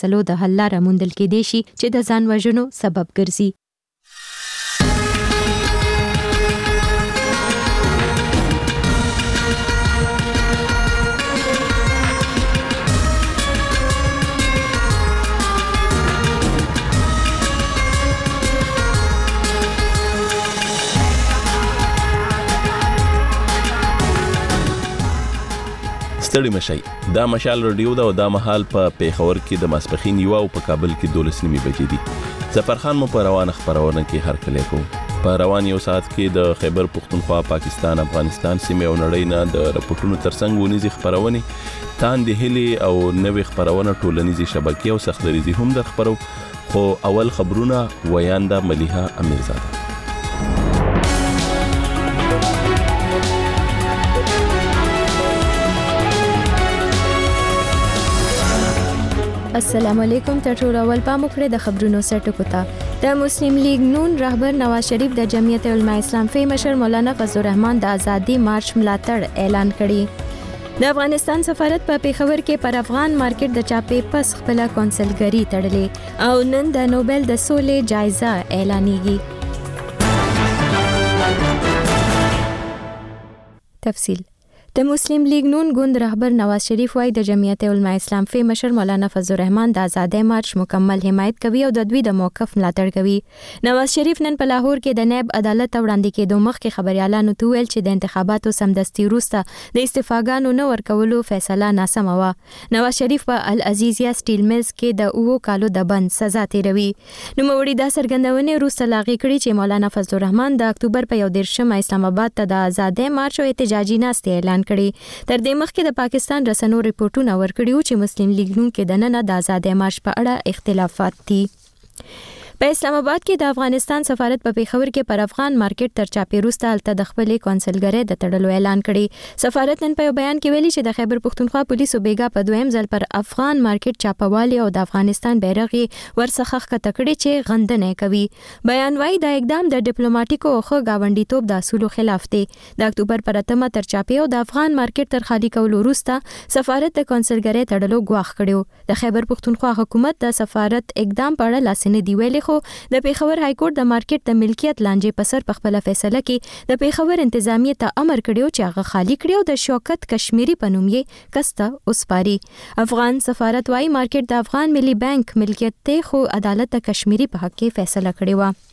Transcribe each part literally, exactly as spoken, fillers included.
مسلو د حل لاره موندل کېدای شي چې د ځان وژنو سبب ګرځي. ستړي مشي دا مشال رادیو دا او دا مهال په پیښور کې د ماسپخین یو او په کابل کې دولس نیمې بجې دي. ظفرخان مو په روانه خبرونه کې هر کله کو په روان یو ساعت کې د خیبر پختونخوا، پاکستان، افغانستان سیمه او نړۍ نه د رپورټونو ترڅنګ ونیزي خبرونه تاند هلي او نوې خبرونه ټولنیزي شبکې او سختريزي هم در خبرو. خو اول خبرونه ویاندا ملیحه امیرزاده. السلام علیکم. تر ټولو اول پام وکړئ د خبرونو سرټکو ته. د مسلم لیگ نون رهبر نواز شریف د جمعیت علماء اسلام فی مشر مولانا فضل الرحمن د ازادي مارچ ملاتړ اعلان کړی. د افغانستان سفارت په پیښور کې پر افغان مارکیټ د چاپې پس خپل کونسلګری تړلې او نن د نوبل د سولې جایزه اعلانېږي. تفصیل. د مسلم لیگ نون ګوند رهبر نواز شریف وايي د جمعیت علماء اسلام فی مشر مولانا فضل الرحمن د ازادي مارچ مکمل حمایت کوي او د دوی د موقف ملاتړ کوي. نواز شریف نن په لاهور کې د نائب عدالت وړاندې کېدو مخکې خبريالانو ته ویل چې د انتخاباتو سمدستي وروسته د استعفاګانو نه ورکولو فیصله ناسمه وه. نواز شریف په العزیزیه سټیل میلز کې د اوو کالو د بند سزا تیروي. نوموړي دا څرګندونې وروسته لاغې کړي چې مولانا فضل الرحمن د اکتوبر په یو دېرشمه اسلام آباد ته د ازادي مارچ او احتجاجي ناستې اعلان کړي. تر دې مخکې د پاکستان رسنیو ریپورتونه ورکړي چې مسلم لیگ نون کې د نن د ازادي مارچ په اړه اختلافات دي. په اسلام آباد کې د افغانستان سفارت په پیښور کې پر افغان مارکیټ تر چاپې وروسته هلته د خپلې کونسلګرۍ د تړلو اعلان کړی. سفارت نن په یو بیان کې ویلي چې د خیبر پختونخوا پولیسو بیګا په دویم ځل پر افغان مارکیټ چاپوالي او د افغانستان بیرغ ورڅخه ښکته کړی چې غندنه کوي. بیان وايي دا اقدام د ډیپلوماټیکو او ښه گاونډیتوب د اصولو خلاف دی. د اکتوبر پر اتمه تر چاپې او د افغان مارکیټ تر خالي کولو وروسته سفارت د کونسلګرۍ تړلو غواخ کړو. د خیبر پختونخوا حکومت د سفارت اقدام په اړه لاسنه دی ویلي، خو د پیښور های کورټ د مارکیټ د ملکیت لانجې په سر په خپل فیصله کې د پیښور انتظامیه ته امر کړی چې هغه خالی کړي او د شوکت کشمیری په نوم یې کسته اوسپاري. افغان سفارت وايي مارکیټ د افغان ملي بانک ملکیت ته، خو عدالت د کشمیری په حق کې فیصله کړې و.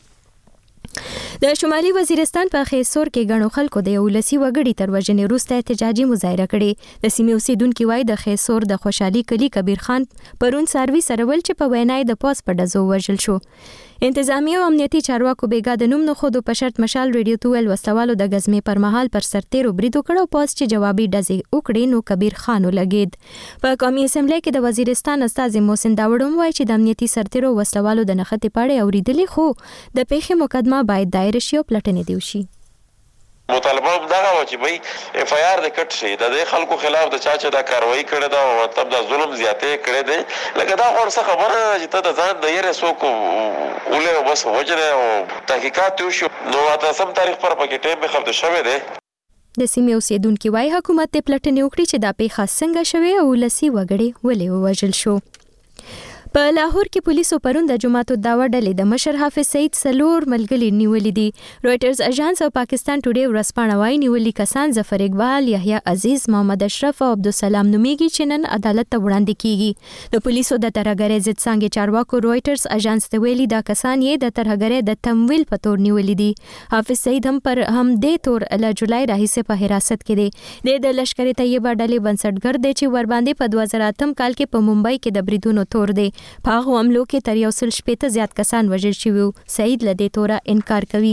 د شمالي وزیرستان په خیسور کې غنو خلکو د یو لسی وګړي تر وژنې وروسته احتجاجي مظاهره کړې. د سیمې اوسیدونکو وايي د خیسور د خوشحالي کلی کبیر خان پرون سروي سرول چې په وینای د پوس په ډزو وژل شو. انتظامیه او امنیتي چارواکو بیګا د نوم نه خودو په شرط مشال ریډیو تویل وسوالو د غزمې پر مهال پر سرتیرو بریدو کړو، پوس چې جوابي ډزې وکړې نو کبیر خان ولګید. په قومي اسمبلی کې د وزیرستان استاذ محسن داوړم وایي چې د امنیتي سرتیرو وسوالو د نښتې پاړې اوریدلې، خو د پیښې مقدمه باید دایر شي او پلټنې دی وشي. مطالبه دغه و چې بھئی اف آی آر د کټ شي د دې خلکو خلاف د چا چې دا کاروایی کړې ده او مطلب د ظلم زیاتې کړې ده، لکه دا خو څه خبره ده چې ته د ځان د یې څوک ولې بس وجره او تحقیقات وشي نو تاسو سم تاریخ پر پکې ټیم به خبر شوه ده. د سیمې اوسیدونکو وايي حکومت ته پلټنې وکړي چې دا پیښه څنګه شوه او لسی وګړي ولې وژل شو. په لاهور کې پولیسو پرون د جماعت الدعوه ډلې د مشر حافظ سعید سلور ملګري نیولې دي. رويټرز اژانس او پاکستان ټوډے ورسپانه وايي نیولې کسان ظفر اقبال، یحیی عزیز، محمد اشرف او عبدالسلام نومیږي چې نن عدالت ته وړاندې کیږي. د پولیسو د ترهګرۍ ضد څانګې چارواکو رويټرز اژانس ته ویلي دا کسان یې د ترهګرۍ د تمویل په تور نیولې دي. حافظ سعید هم پر هم دې تور له جولای راهیسې په حراست کې دی. د لشکر طیبه ډلې بنسټګر دی چې ورباندې په دوه زره اتم کال کې په ممبئی کې د بریدونو تور دی. په هغه حملو کې تر یو سل شپېته زیات کسان وژل شوي. سعید له دې توره انکار کوي.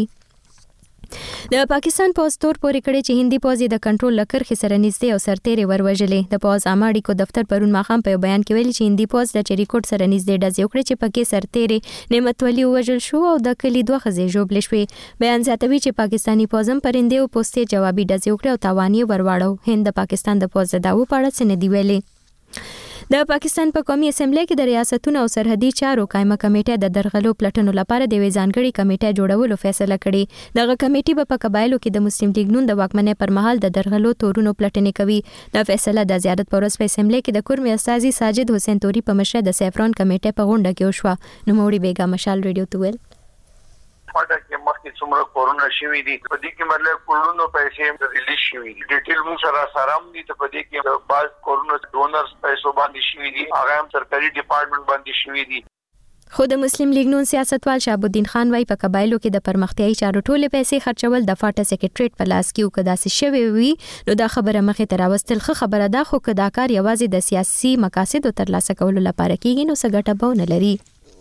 د پاکستان پوز تور پورې کړی چې هندي پوز د کنټرول لکرخې سره نږدې او سرتېرې وروژلې. د پوز عامه اړیکو دفتر پرون ماښام په یو بیان کې ویلي چې هندي پوز د چریکوټ سره نږدې ډزې وکړې چې پکې سرتېرې نعمت ولی وژل شو او د کلي دوه ښځې ژوبلې شوې. بیان زیاتوي چې پاکستاني پوز هم پر هندي او پوستې جوابي ډزې وکړې او تاوان یې ورواړو. هند د پاکستان د پوز د دعوو په اړه څه نه دي ویلي. د پاکستان په قومي اسمبلی کې د ریاستونو او سرحدي چارو قائمه کمیټه د درغلو پلټنو لپاره د وې ځانګړي کمیټه جوړولو فیصله کړې. دغه کمیټه په قبایلو کې د مسلم لیگ نون د واکمنۍ پر مهال د درغلو تورونو پلټنې کوي. دا فیصله د زیارت پر ورځ په اسمبلی کې د کورمي استاذي ساجد حسین توري په مشرۍ د سیفران کمیټه په غونډه کې وشوه. نوموړي بیګا مشال ریډیو ته ویل پټه کې مخکې څومره کورونا شوي دي په دې کې مطلب کورونو پیسې ریلیز شوي دي. ډیټیل موږ سره سره هم دي ته په دې کې بعض کورونا ډونرز پیسو باندې شوي دي هغه هم سرکاري ډپارټمنټ باندې شوي دي. خو د مسلم لیگ نون سیاستوال شهاب الدین خان وايي په قبایلو کې د پرمختیايي چارو ټولې پیسې خرچول د فاټا سیکریټریټ په لاس کې وکړا سي شوی وي نو دا خبره مخې ته راوستل خو خبره ده خو کدا کار یوازې د سیاسي مقاصدو ترلاسه کولو لپاره کیږي نو څه ګټه به نه لري.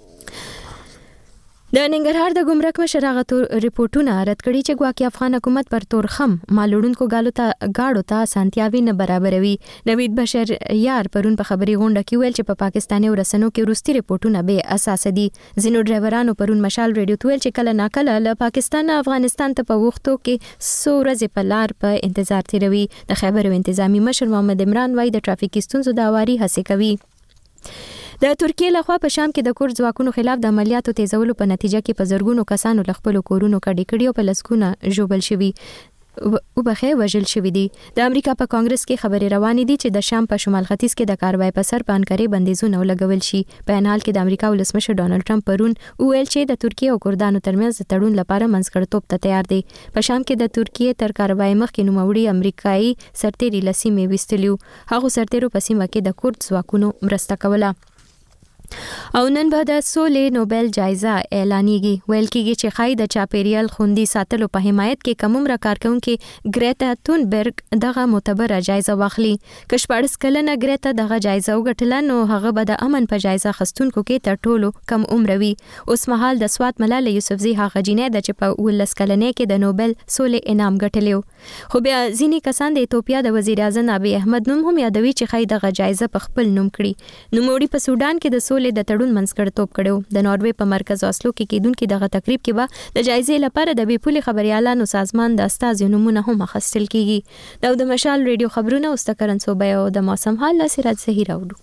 د ننګرهار د ګمرک مشر هغه ریپورتونه رد کړي چې ګواکې افغان حکومت پر تورخم مالوړونکو غاړو ته غاړو ته سانتیاوي نه برابروي. نوید بشر یار پرون په خبري غونډه کې ویل چې په پاکستاني ورسنو کې روسي ریپورتونه به اساس دي. ځینو ډرایورانو پرون مشال ریډیو ته ویل چې کله ناکله له پاکستان افغانستان ته په وختو کې څو ورځې په لار په انتظار تیروي. د خیبر انتظامی مشر محمد عمران وايي د ټرافیکي ستونزو د اواري هڅه کوي. د ترکیه لخوا په شام کې د کورد ځواکونو خلاف د عملیاتو تیزولو په نتیجه کې په زرګونو کسانو له خپل کورونو کډې کړي او په لسګونه ژوبل شوي او بخې وژل شوي دي. د امریکا په کانګرس کې خبرې روانې دي چې د شام په شمال ختیځ کې د کاروای په سر په انکاري بندیزونه ولګول شي. په ان حال کې د امریکا ولسمشر ډانلډ ټرمپ پرون ویل چې د ترکیه او کردانو ترمنځ د تړون لپاره منځګړیتوب ته تیار دی. په شام کې د ترکیه تر کاروای مخکې نوموړي امریکایي سرتیري لسیمې وستلیو. هغه سرتیرو په سیمه کې د کورد ځواکونو مرسته کوله. او نن به د سولې نوبل جایزه اعلانېږي. ویل کېږي چې خای د چاپیریال خوندي ساتلو په حمایت کې کومره کارکونکو ګریتا تونبرګ دغه معتبره جایزه واخلي. که شپږ کلنه ګریتا دغه جایزه وګټله نو هغه به د امن په جایزه خستونکو کې تر ټولو کم عمر وي. اوس مهال د سوات ملاله یوسفزي هغه جینې د چې په ولس کلنې کې د نوبل سولې انعام ګټلیو. خو بیا ځینې کسان د ایتوپیا د وزیر اعظم ابي احمد نوم هم یادوي چې خای دغه جایزه په خپل نوم کړي. نوموړي په سودان کې د سولې د تړون منځګړیتوب کړو. د ناروې په مرکز اسلو کې کېدونکو دغه تقریب کې به د جایزې لپاره د بیپولي خبريالانو سازمان د استازو نمونه هم اخیستل کیږي. دا د مشال ریډیو خبرونه او ستکرن صوبې او د موسم حال له سراج زهیر اورو.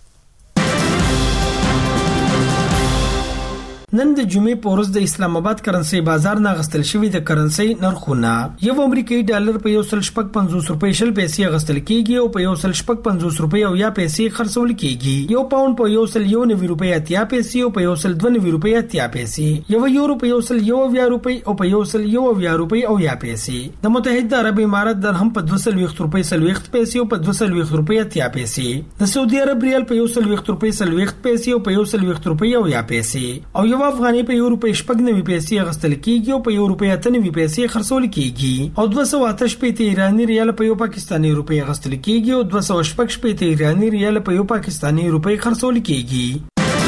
نن د جمعې په ورځ د اسلام آباد کرنسي بازار نه غستل شوی د کرنسي نرخونه یو امریکایي ډالر په یو سل شپږ پنځوس روپۍ شل پیسې غستل کیږي او په یو سل شپږ پنځوس روپۍ او یا پیسې خرڅول کیږي. یو پاوند په یو سل یو نوي روپۍ اتیا پیسې او په یو سل دوه نوي روپۍ اتیا پیسې. یو یورو په یو سل یو اویا روپۍ او په یو سل یو اویا روپۍ او یا پیسې. د متحده عرب امارات درهم په دوه سل ویشت روپۍ سل ویشت پیسې او په دوه سل ویشت روپۍ اتیا پیسې. د سعودي عرب ریال په یو سل ویشت روپۍ سل ویشت پیسې او په یو سل ویشت روپۍ او یا پیسې. او یو افغاني په یو روپۍ شپږ نوي پیسې غستل کیږي او په یو روپۍ اته نوي پیسې خرڅول کیږي. او دوه سوه اته شپېته ایراني ریال په یو پاکستاني روپۍ غستل کیږي او دوه سوه شپږ شپېته ایراني ریال په یو پاکستاني روپۍ خرڅول کیږي.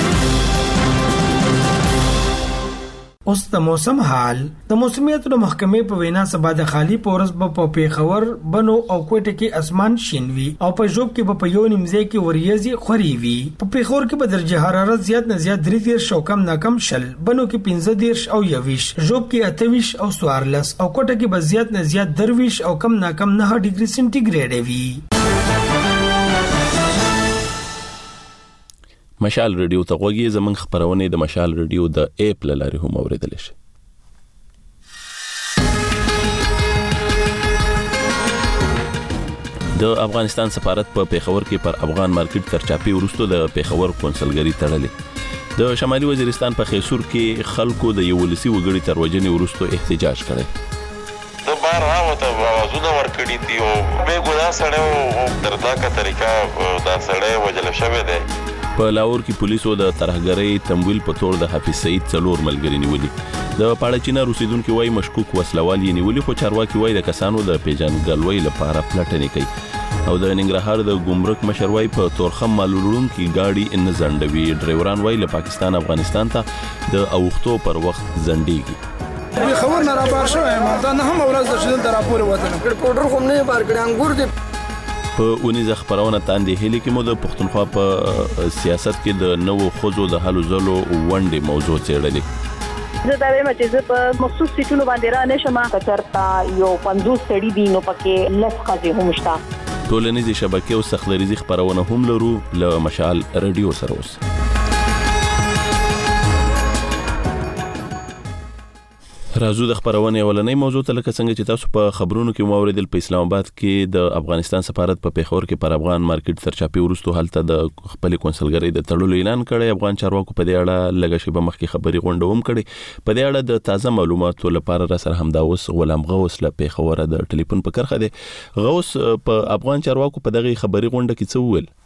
اوس د موسم حال. د موسمیاتو د محکمې په وینا سبا د خالی پورس په پیښور بنو او کوټه کې اسمان شین وي او په جوب کې په یو نیمځای کې وریځي خوري وي. په پیښور کې په درجه حرارت زیات نه زیات درې دیرش او کم نه کم شل، بنو کې پنځه دیرش او یویش، جوب کې اته ویش او څوارلس او کوټه کې به زیات نه زیات درویش او کم نه کم نه ډیګري سنټیګریډ وي. مشال ریډیو ته غوږی زمنګ خبرونه د مشال ریډیو د اپ لاري هم اوریدل شي. د افغانستان سفارت په پیښور کې پر افغان مارکیټ ترچاپي ورستو د پیښور کونسلګری تړلې. د شمالي وزیرستان په خیسور کې خلکو د یولسي وګړي تر وجنې ورستو احتجاج کړی. د بار راوته आवाजونه ورکړي دي او به ګدا سره او دردناکه طریقه دا سره وجل شوی دی. په لاهور کې پولیسو د ترهګرۍ تمویل په تور د حافظ سعید څلور ملګری نیولي. د پاړچینا روسیدونکو وای مشکوک وسلوال یې نیولي، خو چارواکي وای د کسانو د پیژنګلوي لپاره پلټنې کوي. او د ننګرهار د ګمرک مشر وای په تورخم مالوړونکو گاډي ان زندوي ډرایوران وای له پاکستان افغانستان ته د اوختو پر وخت زندېږي. په خبر نه را بار شوی ما دا نه هم ورځ د شدن تر راپور وته کډ کوم نه بار کړي انګور دي. په اونیزه خبرونه تاندې هلي کې مو د پښتونخوا په سیاست کې د نوو خوځو د حل زلو ونډې موضوع څېړلې. زه دا وایم چې زه په مخصوص سیټونو باندې را نشم، کچرتا یو پنځوس سړي دي نو پکې لس ښځې هم شته. ټولنیزې شبکې او سخلریزي خبرونه هم لرو له مشال رادیو سره اوس. راځو د خبرونه ولنۍ موضوع ته لکه څنګه چې تاسو په خبرونو کې موریدل په اسلام آباد کې د افغانستان سفارت په پیښور کې پر افغان مارکیټ تر چاپی ورستو حالت د خپل کنسلګری د تړلو اعلان کړی. افغان چارواکو په دې اړه لږ شی به مخکې خبري غونډه هم کړې. په دې اړه د تازه معلوماتو لپاره را سره همدا اوس غلام غوث له پیښور د ټلیفون په کرخه دی. غوث په افغان چارواکو په دغه خبري غونډه کې څه ویل؟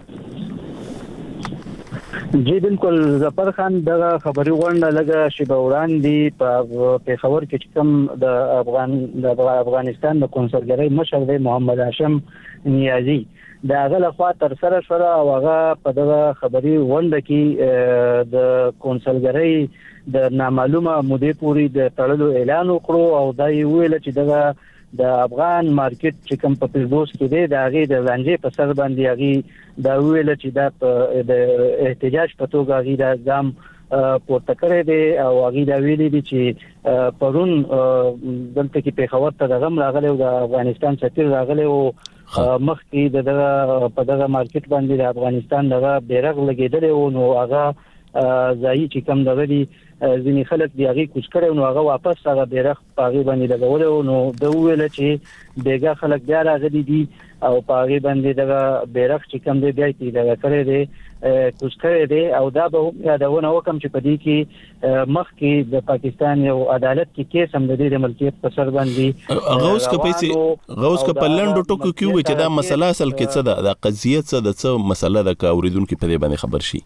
جی بالکل ظفر خان دغه خبري غونډه لګه شی بوران دی په پیښور کې کوم د افغان د افغانستان د کنسلګری مشر دی محمد هاشم نیازی دا غل خوا تر سره شوه او هغه په دغه خبري غونډه کې د کنسلګری د نامعلومه مودې پوری د تړلو اعلان وکړو او دا ویل چې دغه د افغان مارکیټ چې کوم په پیربوس کې دی دا غي د لانجې په سر باندې غي دا ویل چې دا د احتجاج په توګه غي دا ځم پورته کړی دی او غي دا ویلي دي چې پرون دلته کې پیښور ته دغه راغلی او د افغانستان سفیر راغلی او مخکې دغه په دغه مارکیټ باندې د افغانستان دغه بیرغ لګیدل او نو هغه ځای چې کوم دغه دي ځینې خلک دی هغه کوڅ کړو نو هغه واپس هغه بیرغ پاغي باندې لګول نو د ویل چې بیګه خلک بیا راغلي دي او پاغي باندې دغه بیرغ چې کوم دی بیا کې دغه کړی دی کوڅ کړی دی او دا به یادونه وکم چې په دې کې مخ کې د پاکستان یو عدالت کې کیس هم د دې ملکیت په سر باندې غوث کپیسي غوث کپلند ټکو کیو چې دا مسله اصل کې څه ده د قضیه څه د څه مسله ده کا اوریدونکو په دې باندې خبر شي.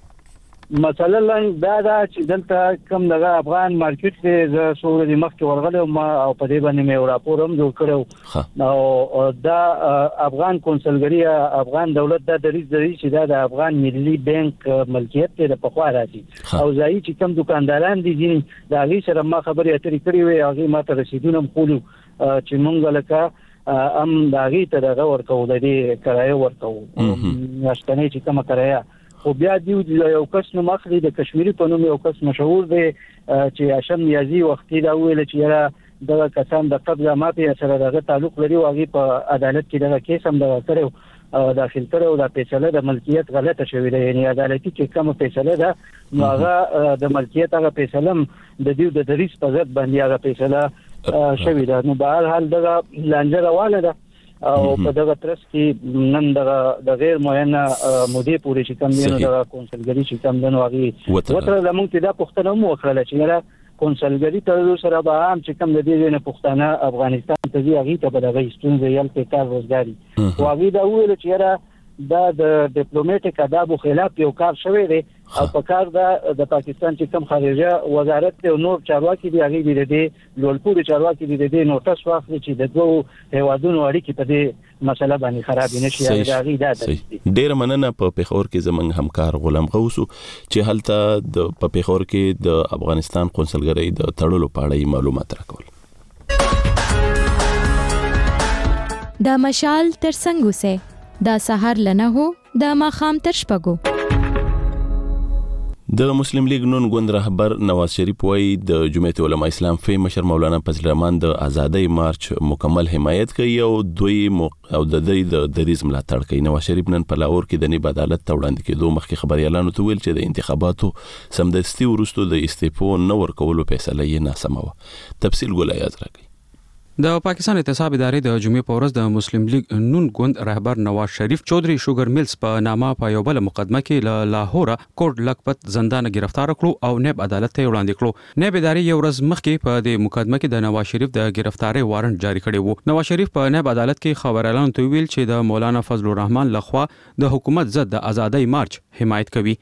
مثلا دا دا چې دلته کوم دغه افغان مارکیټ کې ز سوري د مخ کې ورغله ما او په دې باندې مې راپور هم جوړ کړو نو دا افغان کنسلګری افغان دولت دا د ریځ چې دا د افغان ملي بانک ملکیت ته په خوا راځي او ځای چې کوم دکانداران دي ځینې دا غي سره ما خبرې اترې کړې وي هغه ما ته رسیدونه مخولو چې مونږ لکه ام دا غي ته دغه ورکو د دې کرایه ورکو نشته چې کومه کرایه خو بیا دی یو کس نو مخري د کشمیری په نوم یو کس مشهور دی چې هاشم نیازی وختي دا ویل چې یاره دغه کسان د قبضه مافیا سره دغه تعلق لري او هغه په عدالت کې دغه کیس هم دغه کړو داخل کړو دا فیصله د ملکیت غلطه شوې ده یعنی عدالتي چې کوم فیصله ده نو هغه د ملکیت هغه فیصله د دې د دریس په ضد باندې هغه فیصله شوې ده. نو په هر حال دغه لانجه روانه ده او په دغه ترڅ کې نن دغه د غیر معینه مودې پورې چې کوم دی نو د کنسلګری چې کوم دی نو هغه وتر زموږ ته دا پښتنه مو وکړه چې را کنسلګری تر سره به عام چې کوم د دې نه پښتنه افغانستان ته دی هغه ته به دغه ستونزې یل په کار روزګاری او هغه دا ویل چې را دا د ډیپلوماټیک آداب خلاف یو کار شوی دی او په کار دا د پاکستان چې کوم خارجه وزارت او نور چارواکي دی هغه دی د لوړپوړي چارواکي دی د نوټس واخلي چې د دوه هیوادونو اړیکې په دې مسله باندې خراب نشي هغه هغه دا ډیر مننه. په پیښور کې زمنګ همکار غلام غوث چې هلته د په پیښور کې د افغانستان کنسلګری د تړلو په اړه معلومات راکول. دا مشال تر څنګه سه دا سحر لنه هو دا ما خام تر شپګو. د مسلم لیگ نون ګوند رهبر نواز شریف وایي د جمعیت علماء اسلام فی مشر مولانا فضل الرحمن د آزادۍ مارچ مکمل حمایت کوي او دوی او د دوی د دریز ملاتړ کوي. نواز شریف نن په لاهور کې د نیب عدالت ته وړاندې کېدو مخکې خبري اعلان وکړ چې د انتخاباتو سمدستي وروسته د استعفا نه ورکولو فیصله یې ناسمه و. تفصیل ګولایاز راکړي. د پاکستان اعتصاب ادارې د جمعې په ورځ د مسلم لیگ نون ګوند رهبر نواز شریف چودري شوګر ملز په نامه په یو بل مقدمه کې له لاهور کوټ لکپت زندان گرفتار کړو او نیب عدالت ته وړاندې کړو. نیب ادارې یو ورځ مخکې په دې مقدمه کې د نواز شریف د گرفتاری وارنټ جاری کړی وو. نواز شریف په نیب عدالت کې خبر اعلان ته ویل چې د مولانا فضل الرحمن لخوا د حکومت ضد د آزادۍ مارچ حمایت کوي.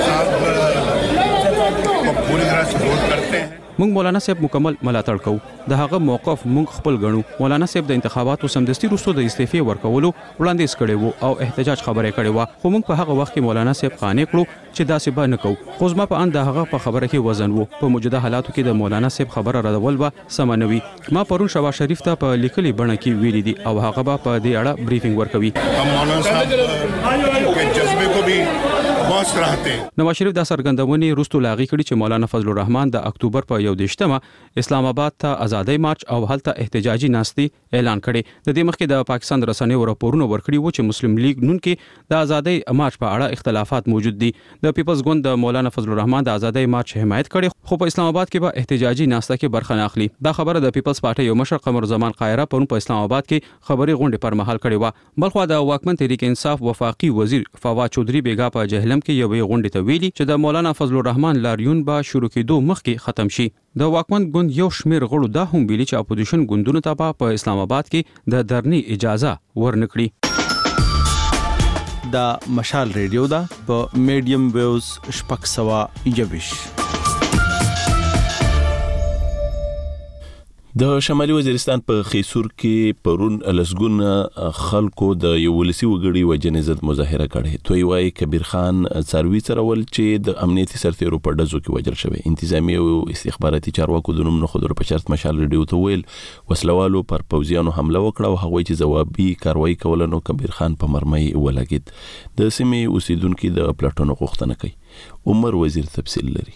مونږ مولانا صاحب مکمل ملاتړ کوو. د هغه موقف مونږ خپل غنو. مولانا صاحب د انتخاباتو سمدستي وروسته د استعفا ورکولو وړاندیز کړی وو او احتجاج خبره کړې و. خو مونږ په هغه وخت کې مولانا صاحب قانع کړو چې داسې به نه کوو. خو زما په اند هغه په خبره کې وزن وو. په موجوده حالاتو کې د مولانا صاحب خبره ردول به سمنوي. ما پرون شواز شریف ته په لیکلي بڼه کې ویلي دي او هغه به په دې اړه بریفینګ ورکوي. مولانا صاحب के जज्बे को भी خوش रहते. نواز شریف د سرګندونې وروسته لاغي کړي چې مولانا فضل الرحمن د اکتوبر په یو دیشتمه اسلام آباد ته ازادۍ مارچ او هلته احتجاجي ناستي اعلان کړي. د دې مخکې د پاکستان رسنیو راپورونه ورکړي وو چې مسلم لیگ نون کې د ازادۍ مارچ په اړه اختلافات موجود دي. د پیپلز ګوند د مولانا فضل الرحمن د ازادۍ مارچ حمایت کړي خو په اسلام آباد کې به احتجاجي ناسته کې برخه نه اخلي. دا خبره د پیپلز پارټي یو مشر قمر زمان قاهره پرون په اسلام آباد کې خبري غونډه پر مهال کړې و. بلخو د واکمن تحریک انصاف وفاقي وزیر فواد چودھری بیگا په جهلم کې یو غونډه ته ویلي چې د مولانا فضل الرحمن لاریون به شروع کېدو مخکې ختم شي. د واکمن ګوند یو شمیر غړو دا هم ویلي چې اپوزیشن ګوندونو ته په اسلام آباد کې د درنی اجازه ورنکړي. دا مشال ریډیو دا په میډیم ویوز شپږ سوه یوویش. د شمالي وزیرستان په خیسور کې پرون لسګون خلکو د یو ولسی وګړي وجنې ضد مظاهره کړې. توی وای کبیر خان څاروي سرول چې د امنیتي سرتیرو په ډزو کې وژل شوی. انتظامی او استخباراتي چارواکو د نوم نه خبرو په شرط مشال ریډیو ته ویل وسلوالو پر پوځیانو حمله وکړه او هغوی چې ځوابي کاروایی کول نو کبیر خان په مرمۍ ولګید. د سیمې اوسیدونکو د پلاټونو غوښتنه کوي. عمر وزیر تفصیل لري.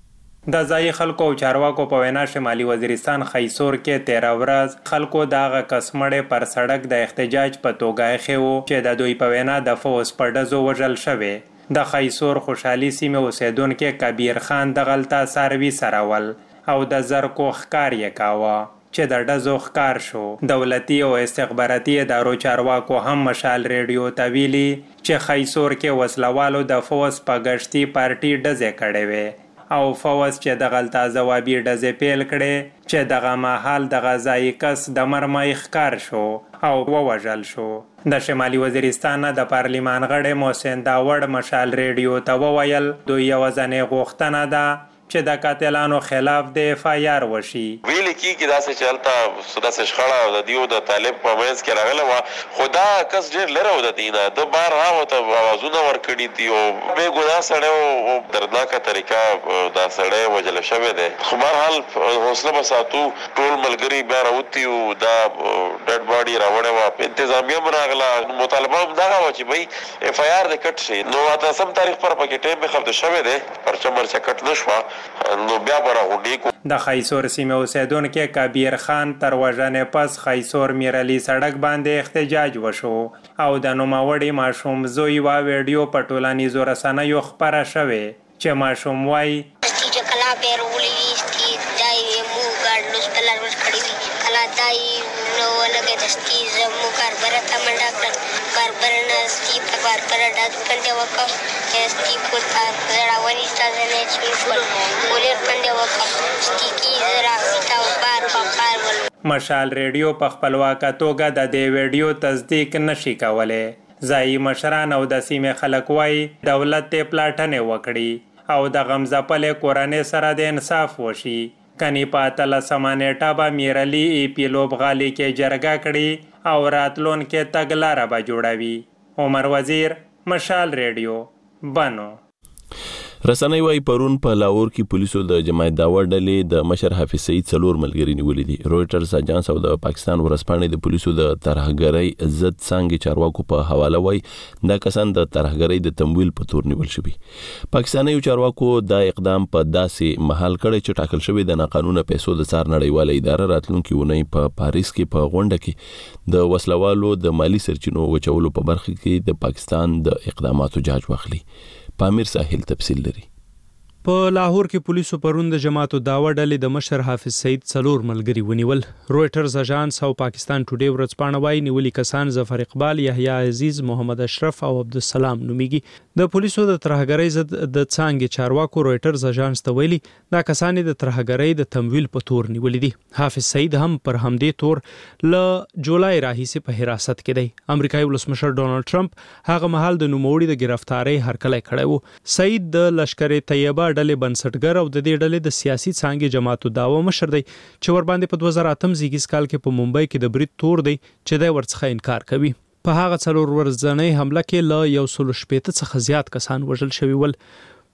د ځای خلکو او چارواکو په وینا شمالي وزیرستان خیسور کې تیرا ورځ خلکو دغه قسمړې پر سړک د احتجاج په توګه خېو چې د دوی په وینا د فوز په ډزو وژل شوی. د خیسور خوشحالي سیمه اوسیدونکو کبیر خان د غلطه سروي سرول او د زرکو ښکار یې کاوه چې د ډزو ښکار شو. دولتي او استخباراتي ادارو چارواکو هم مشال ریډیو ته ویلي چې خیسور کې وسلوالو د فوز په ګشتي پارټي ډزې کړې وې او فوز چې د غلطه ځوابي ډزې پیل کړې چې دغه مهال د غذایی کس د مرمۍ ښکار شو او ووژل شو. د شمالي وزیرستان د پارلیمان غړی محسن داوړ مشال ریډیو ته وویل دوی یوه ځانې غوښتنه ده چې د قاتلانو خلاف د اف آی آر وشي. ویل کېږي داسې چې هلته داسې شخړه او د دیو د طالب په منځ کې راغله وه خو دا کس ډېر لرې و د دې نه. د بار راوته اوازونه ورکړي دي او بې ګناه سړی او دردناکه طریقه دا سړی وژل شوی دی. خو بهرحال حوصله به ساتو. ټول ملګري بیا راوتي او دا ډډ باډي راوړې وه. انتظامیه هم راغله. مطالبه هم دغه وه چې بهی اف آی آر دې کټ شي. نو اتلسم تاریخ پر پکې ټایم یې خلته شوی دی پرچه مرچه کټ نه شوه نو بیا به راغونډې کو. د خیسور سیمه اوسیدونکو کبیر خان تر وژنې پس خیسور میرعلي سړک باندې احتجاج وشو او د نوموړي ماشوم زوی وا ویډیو په ټولنیزو رسنیو خپره شوې چې ماشوم وایي چې کلا بیرولي ستی دای مو ګاډ لوستل ورکړي وي کلا دای نو لګه دستی زمو کاربره تمنډا کړ کاربره نستی په کاربره د پنده وکړ چې ستی کوتا راونی ستاسو چې فل ولر پنده وکړ ستی کی زرا ستا بار بار ول. مشال ریډیو په خپلواکه توګه د دې ویډیو تصدیق نشي کولای. ځایي مشران او د سیمې خلک وایي دولت ته پلاټنې وکړي او د غمزپلې کورنۍ سره د انصاف وشي. کني په اتلسمه نیټه به میرعلي ای پي لوبغالي کې جرګه کړي او راتلونکې تګلاره به جوړوي. عمر وزیر مشال ریډیو بنو. رسنۍ وايي پرون په لاهور کې پولیسو د جماعت داوړ ډلې د مشر حافظ سعید څلور ملګري نیولي دي. رويټرز اجانس او د پاکستان ورځپاڼې د پولیسو د ترهګرۍ ضد څانګې چارواکو په حواله وايي دا کسان د ترهګرۍ د تمویل په تور نیول شوي. پاکستاني چارواکو دا اقدام په داسې مهال کړی چې ټاکل شوی د ناقانونه پیسو د څار نړیواله اداره راتلونکي اونۍ په پاریس کې په غونډه کې د وسلوالو د مالی سرچینو وچولو په برخه کې د پاکستان د اقداماتو جاج واخلي. پامیر ساحل تفصیل لري. په لاهور کې پولیسو پرون د جماعت داوړ ډلې د مشر حافظ سعید څلور ملګري ونیول. رويټرز اژانس او پاکستان ټوډے ورځپاڼه وايي نیولي کسان ظفر اقبال، یحیی عزیز، محمد اشرف او عبدالسلام نومیږي. د پولیسو د ترهګرۍ ضد د څانګې چارواکو رويټرز اژانس ته ویلي دا کسان د ترهګرۍ د تمویل په تور نیولي دي. حافظ سعید هم پر همدې تور ل جولای راهیسې په حراست کې دی. امریکایي ولسمشر ډونالد ټرمپ هغه مهال د نوموړي د گرفتارۍ هرکلی کړی و. سعید د لشکر طیبه ډلې بنسټګر او د دې ډلې د سیاسي څانګې جماعت داوا مشر دی چې ور باندې په دوه زره اتم زیږیز کال کې په ممبئی کې د برید تور دی چې د ورڅخه انکار کوي. په هغه څلور ورځنۍ حمله کې له یو سل شپېته څخه زیات کسان وژل شوي ول.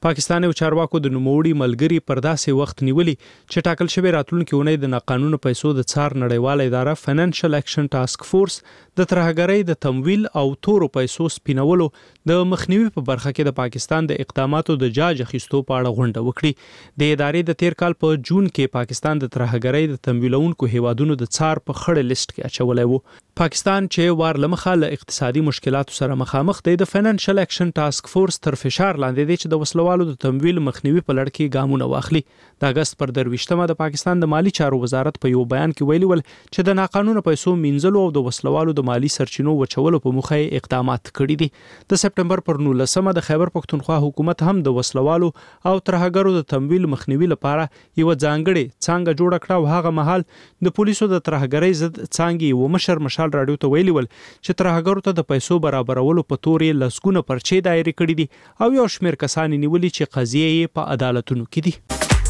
پاکستان او چارواکو د نوموړي ملګری پر داسې وخت نیولي چې ټاکل شوی راتلونکي اونۍ د ناقانونه پیسو د څار نړیواله اداره فاینانشل اکشن ټاسک فورس د ترهګرۍ د تمویل او تورو پیسو سپینولو د مخنیوي په برخه کې د پاکستان د اقداماتو د جاج اخیستو په اړه غونډه وکړي. د ادارې د تیر کال په جون کې پاکستان د ترهګرۍ د تمویلونکو هیوادونو د څار په خړې لیست کې اچولی و. پاکستان چې وار لمخه له اقتصادي مشکلاتو سره مخامخ دی، د فاینانشل اکشن ټاسک فورس تر فشار لاندې دی چې د وسلوالو د تمویل مخنیوي په لړ کې ګامونه واخلي. د اگست پر درویشتمه د پاکستان د مالی چارو وزارت په یو بیان کې ویلي ول چې د ناقانونه پیسو مینځلو او د وسلوالو د مالی سرچینو وچولو په موخه اقدامات کړي دي. د سپټمبر پر نولسمه د خیبر پښتونخوا حکومت هم د وسلوالو او ترهګرو د تمویل مخنیوي لپاره یو ځانګړې څانګه جوړه کړه او هغه مهال د پولیسو د ترهګرۍ ضد څانګې یو مشر مشال راډیو ته ویلي ول چې ترهګرو ته د پیسو برابرولو په تورې لسګونه پرچې دایره کړي دي او یو شمېر کسان نیولي چې قضیې یې په عدالتونو کې دي.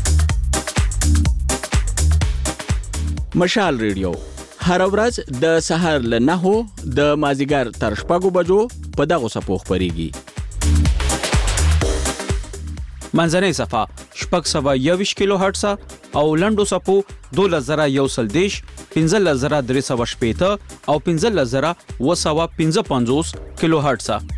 مشال ریډیو هر ورځ د سهار له نهو د مازیګر تر شپږو بجو په دغه صفو خبريږي. منځنۍ صفه شپږ سوه یوویشت کیلو هرټز او لنډو صفو دولس زره یو سل دېرش، پنځلس زره درې سوه شپېته او پنځلس زره اوه سوه پنځه پنځوس کیلو هرټز.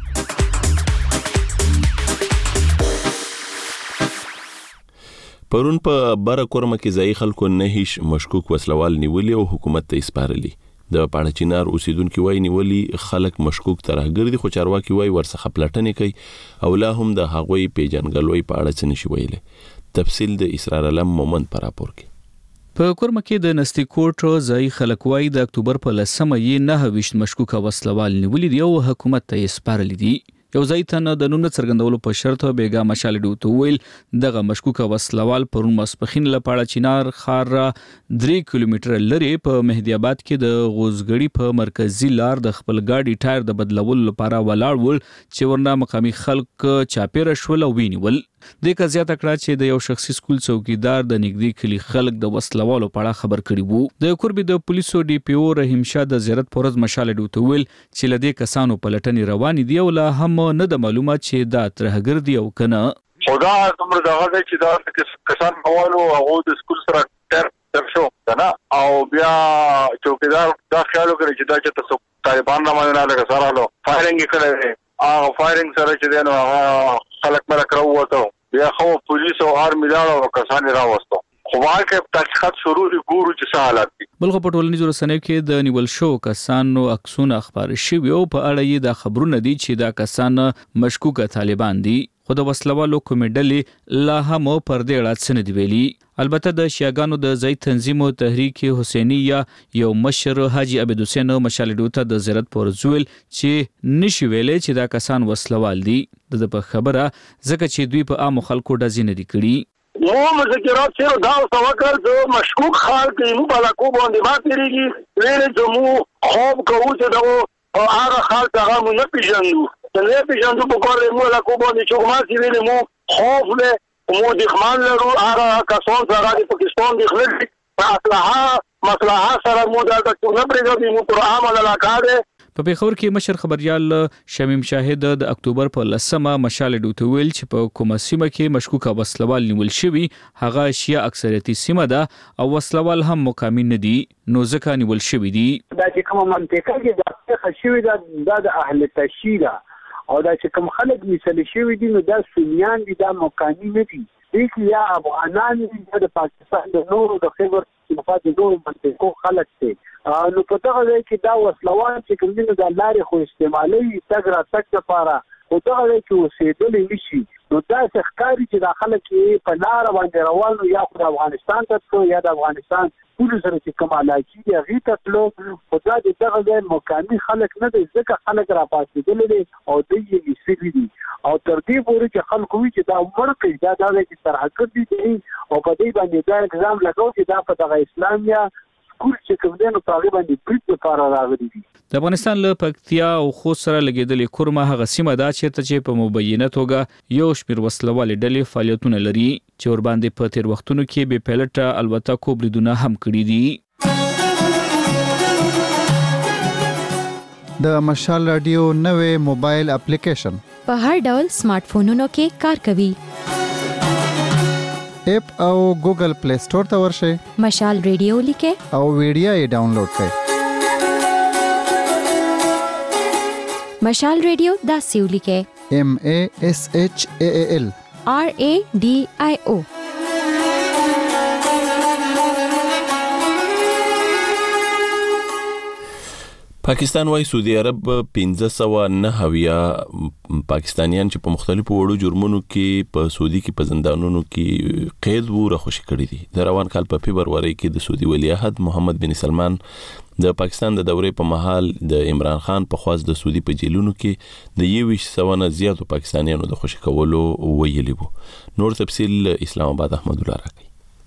پرون په بره کورمه کې ځای خلکو نه هیڅ مشکوک وسلوال نیولي او حکومت ته سپارلي. د پاړه چینار اوسیدونکو وای نیولي خلک مشکوک ترهګر دي، خو چارواکي وای ورڅخه پلټنې کوي او لا هم د هغوی پیژنګلوي په اړه څه نشي ویلي. تفصیل د اسرار علم مومن پر راپور کې. په کورمه کې د نستی کوټ ځای خلک وای د اکتوبر په لسمه یې نه ویشت مشکوک وسلوال نیولي دي او حکومت ته سپارلي دي. یو ځای ته د نوم څرګندولو په شرط بیګا مشال ډوته ویل دغه مشکوک وسلوال پرون مسپخین لپاره چینار خار درې کیلومتر لري په مهدی آباد کې د غوزګړی په مرکزی لار د خپل گاډي ټایر د بدلولو لپاره ولاړ ول چې ورنه مقامي خلک چاپیره شول او وینول. د کزیات کړه چې د یو شخصي سکول څوکیدار د نګدي کلی خلک د وسلوالو په اړه خبر کړي وو. د کوربي د پولیسو ډي پی او رحیم شاه د زیارت پورز مشال ډوته ویل چې لدې کسانو په لټنې روان دي او لا هم نه د معلومات چې دا ترهګر دی او کنه. خدا کومه دغه چې دا کسان موالو او د سکول سره تر تر شو کنه او بیا چوکیدار دا خیالو کوي چې دا چې تاسو طالبان نه مانه لګا سره لو فایرینګ کړي او فایرینګ سره چې دینو هغه خلک مله کړو وته بیا خو پولیس او آرمي لاړو کسان راوستو. خو واکه تحقیقات شروع دي ګورو چې څه حالات دي. بلغه په ټولنیزو رسنیو کې د نیول شو کسانو عکسونه خبر شوي او په اړه یې د خبرونه دي چې دا کسان مشکوکه طالبان دي، خو د وسلوالو کومې ډلې لا هم پر دې اړه څه نه دي ویلي. البته د شیعاګانو د ځای تنظیم او تحریک حسینی یا یو مشر حاجی عبد حسین مشال ډوته د زیارت پر زول چې نشي ویلې چې دا کسان وسلوال دي. د په خبره ځکه چې دوی په عام خلکو ډزې نه دي کړي. نو مذکرات سره دا توکل چې مشکوک حال کې مو بالا کو باندې ما تیریږي ویل چې مو خوب کوو چې دا هغه حال څنګه مو نه پیژندو نه پیژندو په کور مو لا کو باندې چې ما سی ویل مو خوف له مو د خمان له هغه کسان سره د پاکستان د خلک په اصلاحه مصلحه سره مو دا ټول نه پرېږدي مو پر عام علاقه. په پیښور کې مشر خبريال شمیم شاهد د اکتوبر په لسمه مشال ډوته ویل چې په کومه سیمه کې مشکوک وسلوال نیول شوی هغه شیعه اکثریتي سیمه ده او وسلوال هم مقامی نه دي نو ځکه نیول شوی دي. دا چې کومه منطقه کې د خشوي ده د اهل تشیع او دا چې کوم خلک مثال شوی دي نو دا سنیان دي دا مقامی نه دي. دې یا افغانان د پاکستان د نورو د خیبر پختونخوا د نورو منطقو خلک دي. نو په دغه ځای کې دا وسلوال چې کوم دي د لارې خو استعمالوي تګ را تګ لپاره خو دغه ځای کې اوسېدلی نشي نو داسې ښکاري چې دا خلک یې په لاره باندې روان یا خو د افغانستان ته تلو یا د افغانستان پولو سره چې کوم علاقې دي هغې ته تلو خو دا د دغه ځای مقامي خلک نه دی ځکه خلک راپاڅېدلی دي او دوی یې ایستلي دي او تر دې پورې چې خلکو وي چې دا مړ کوي دا دا دی چې ترهګر دي او په دې باندې دا اکزام لګو چې دا په دغه اسلامیا سکول چې کوم دی نو په هغې باندې برید لپاره راغلي دي. د افغانستان له پکتیا او خوست سره لګېدلې کورمه هغه سیمه ده چېرته چې په مبینه توګه یو شمېر وسلوالې ډلې فعالیتونه لري چې ورباندې په تېر وختونو کې بې پیلټه الوتکو بریدونه هم کړي دي. د مشال رادیو نوې موبایل اپلیکیشن په هر ډول سمارټ فونونو کې کار کوي. اپ او ګوګل پلی سٹور ته ورشئ. مشال ریډیو لیکه او ویډیو یې ډاونلوډ کړئ. مشال ریډیو داسې ولیکه: M A S H A A L R A D I O. پاکستان وايي سعودي عرب پنځه سوه نهه اویا پاکستانیان چې په مختلفو وړو جرمونو کې په سعودي کې په زندانونو کې قید وو راخوشي کړي دي. د روان کال په فبرवरी کې د سعودي ولیعهد محمد بن سلمان د پاکستان د دورې په مهال د عمران خان په خواست د سعودي په جیلونو کې د یویش سوه نه زیاتو پاکستانیانو د خوشي کولو ویلي وو. نور تفصیل اسلام آباد احمد الله راکړي.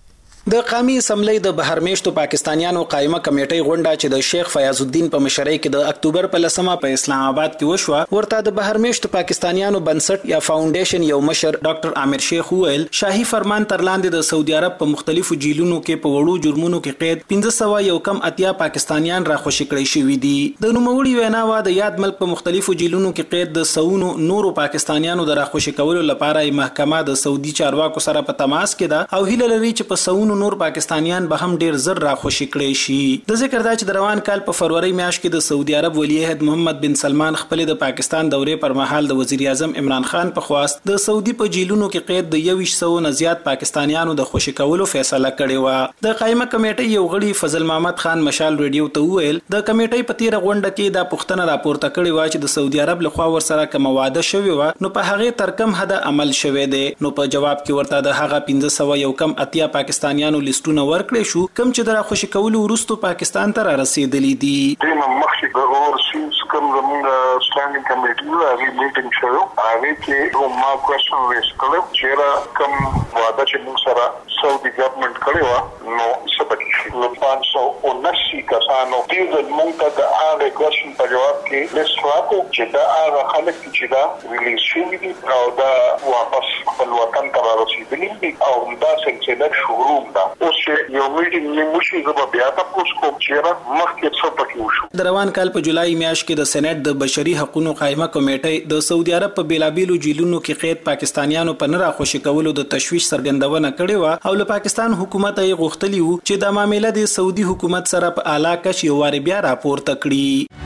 د قومي اسمبلی د بهرمیشتو پاکستانیانو قائمه کمیټې غونډه چې د شیخ فیاض الدین په مشرۍ کې د اکتوبر په لسمه په اسلام آباد کې وشوه، ورته د بهرمیشتو پاکستانیانو بنسټ یا فاونډیشن یو مشر ډاکټر عامر شیخ وویل شاهي فرمان تر لاندې د سعودي عرب په مختلفو جیلونو کې په وړو جرمونو کې قید پنځه سوه یو کم اتیا پاکستانیان راخوشي کړي شوي دي. د نوموړي وینا وا د یاد ملک په مختلفو جیلونو کې قید د سونو نورو پاکستانیانو د راخوشي کولو لپاره محکمه د سعودي چارواکو سره په تماس کې ده او هیله لري چې په سونو نور پاکستانیان به هم ډیر زر راخوشي کړي شي. د ذکر دا چې د روان کال په فروری میاشت کې د سعودي عرب ولیعهد محمد بن سلمان خپل د پاکستان دورې پر مهال د وزیر اعظم عمران خان په خواست د سعودي په جیلونو کې قید د یویش سوه نه زیات پاکستانیانو د خوشي کولو فیصله کړې و. د قائمه کمیټې یو غړي فضل محمد خان مشال ریډیو ته وویل د کمیټې په تیر غونډه کې دا پوښتنه راپورته کړې و چې د سعودي عرب لخوا ورسره کوم واده شوی و نو په هغه تر کم حد عمل شوی دی. نو په جواب کې ورته د هغه پنځه سوه یو کم اتیا پاکستانیانو لیستونه ورکړي شو کوم چې د راخوشي کولو وروسته پاکستان ته را رسیدلی دي. د مخکې د اورسیز کوم زموږ سټانډینګ کمیټې هغه میټینګ شو هغه کې ما کوېشن ریس کړو چې را کوم واده چې موږ سره سعودي ګورنمنت کړی و نو سبق نو پانځه سوه انسی کسانو دې د موږ د هغه کوېشن په جواب کې لیست راکو چې دا هغه خلک چې دا ریلیز شوي دي او دا واپس خپل وطن ته را رسیدلي دي او دا سلسله شروع ده. اوس یو میټینګ نیمه شي زه بیا تاسو کوم چې مخکې څه پکې وشو. د روان کال په جولای میاشت کې د سېنات د بشري حقوقو قائمه کمیټې د سعودي عرب په بیلابیلو جیلونو کې قید پاکستانیانو په نه راخوشي کولو د تشویش څرګندونه کړې و او له پاکستان حکومت یې غوښتلی و چې د معاملې د سعودي حکومت سره په اعلی کچ یو واری بیا راپورته کړي.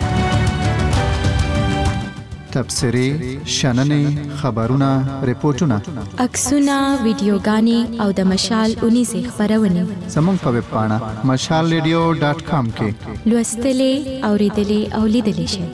تبصری، شننې، خبرونه، ریپورتونه، عکسونه، ویډیوګانې او د مشال اونیزه خبرونه زموږ په ویب پاڼه مشال ریډیو ډاټ کام کې لوستلې، اوریدلې او لیدلې شئ.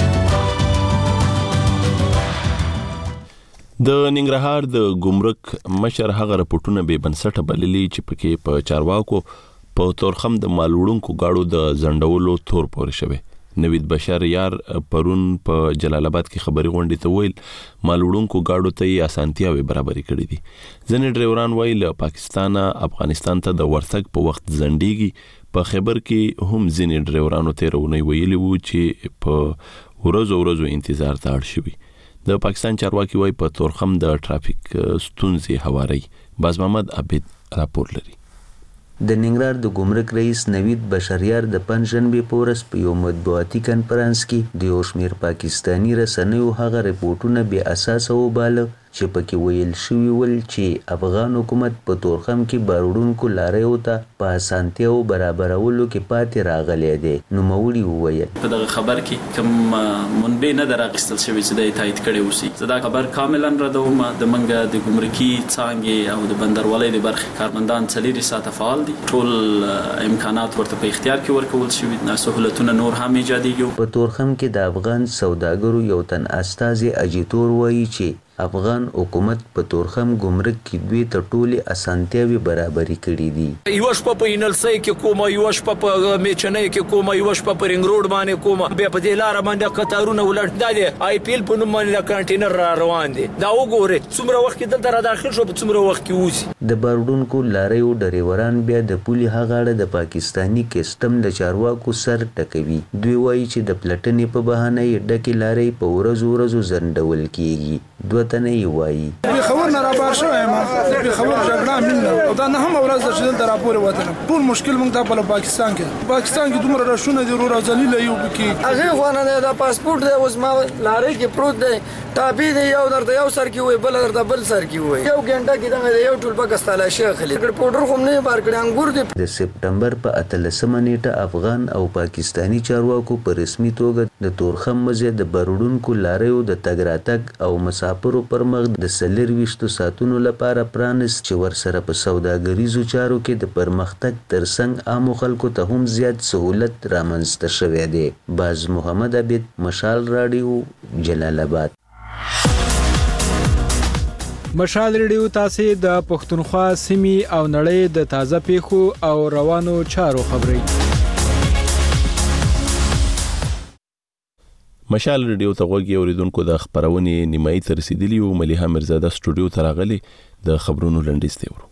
د ننګرهار د ګمرک مشر هغه رپورټونه به بنسټه بللي چې پکې په چارواکو په تورخم د مالوړونکو گاډو د زندولو تور پورې شوی. نوید بشار یار پرون په جلال آباد کې خبري غونډې ته ویل مالوړونکو گاډو ته یې اسانتیاوي برابرې کړې دي. ځینې ډرایوران وایي له پاکستان افغانستان ته د ورتګ په وخت ځنډېږي. په خبر کې هم ځینې ډرایورانو تیرونی ویلي وو چې په ورځو ورځو انتظار ته اړ شوي. د پاکستان چارواکي وایي په تورخم د ټرافیک ستونزې هواري. باز محمد عبید راپور لري. د ننګرهار د ګمرک رئیس نوید بشریار د پنځشنبه په ورځ په یو مطبوعاتي کانفرنس کې د یو شمېر پاکستاني رسنیو هغه رپورټونه بې اساسه وباله چې پکې ویل شوي ول چې افغان حکومت په تورخم کې باروړونکو لاریو ته په اسانتیاو برابرولو کې پاتې راغلی دی. نوموړي وویل په دغه خبر کې کوم منبع نه راغستل شوی چې د تایید کړي اوسي. زه دا خبر کاملا ردوم. د منګه د ګمرکي څانګې او د بندرولۍ د برخې کارمندان څلوري ساعته فعال دي. ټول امکانات ورته په اختیار کې ورکول شوي دي. سهولتونه نور هم ایجادېږي. په تورخم کې د افغان سوداګرو یو تن استازي اجیتور وایي چې افغان حکومت په تورخم ګمرک کې دوی ته ټولې اسانتیاوي برابرې کړې دي. یو شپه په انلسۍ کې کومه، یو شپه په میچنۍ کې کومه، یو شپه په رنګ روډ باندې کومه، بیا په دې لاره باندې قطارونه ولړ دا دي آی پی ایل په نوم باندې کانټینر را روان دي. دا وګورئ څومره وخت کې دلته را داخل شو، په څومره وخت کې وځي. د باروډونکو لاریو ډریوران بیا د پولي هغاړه د پاکستانی کسټم د چارواکو سر ټکوي. دوی وایي چې د پلټنې په بهانه یې ډکې لارې په ورځو ورځو زندول کیږي. دوه ورته نه وایي. خبر نه را بار شوی ما خبر جګړه مين او دا نه هم ورځ د شدل تر پورې وته ټول مشکل موږ ته په پاکستان کې پاکستان کې دومره راشونه دي ورو ذلیل یو کې هغه غوانه دا پاسپورت دی اوس ما لارې کې پروت دی تابې دی یو درته یو سر کې وي بل درته بل سر کې وي یو غنټه کې دا یو ټول پاکستان شیخ خلی کډ پودر کوم نه بار کړي انګور دي. د سپټمبر په اتلسمه نیټه افغان او پاکستانی چارواکو په رسمي توګه د تورخم مزه د برودونکو لاریو د تګ راتګ او مسافرو پر مخ د سلر وشتو ساتونو لپاره پرانس چې ور سره په سوداګریزو چارو کې د پرمختګ ترڅنګ عام خلکو ته هم زیات سہولت رامنځته شوې ده. باز محمد عبید، مشال رادیو، جلال آباد. مشال ریډیو تاسو د پښتونخوا سیمې او نړۍ د تازه پیښو او روانو چارو خبري. مشال ریډیو ته غوږی اوریدونکو د خبرونې نیمایي تر رسیدلی او مليحه مرزاده سټوډیو ته راغلي د خبرونو لنډیز دی ورو.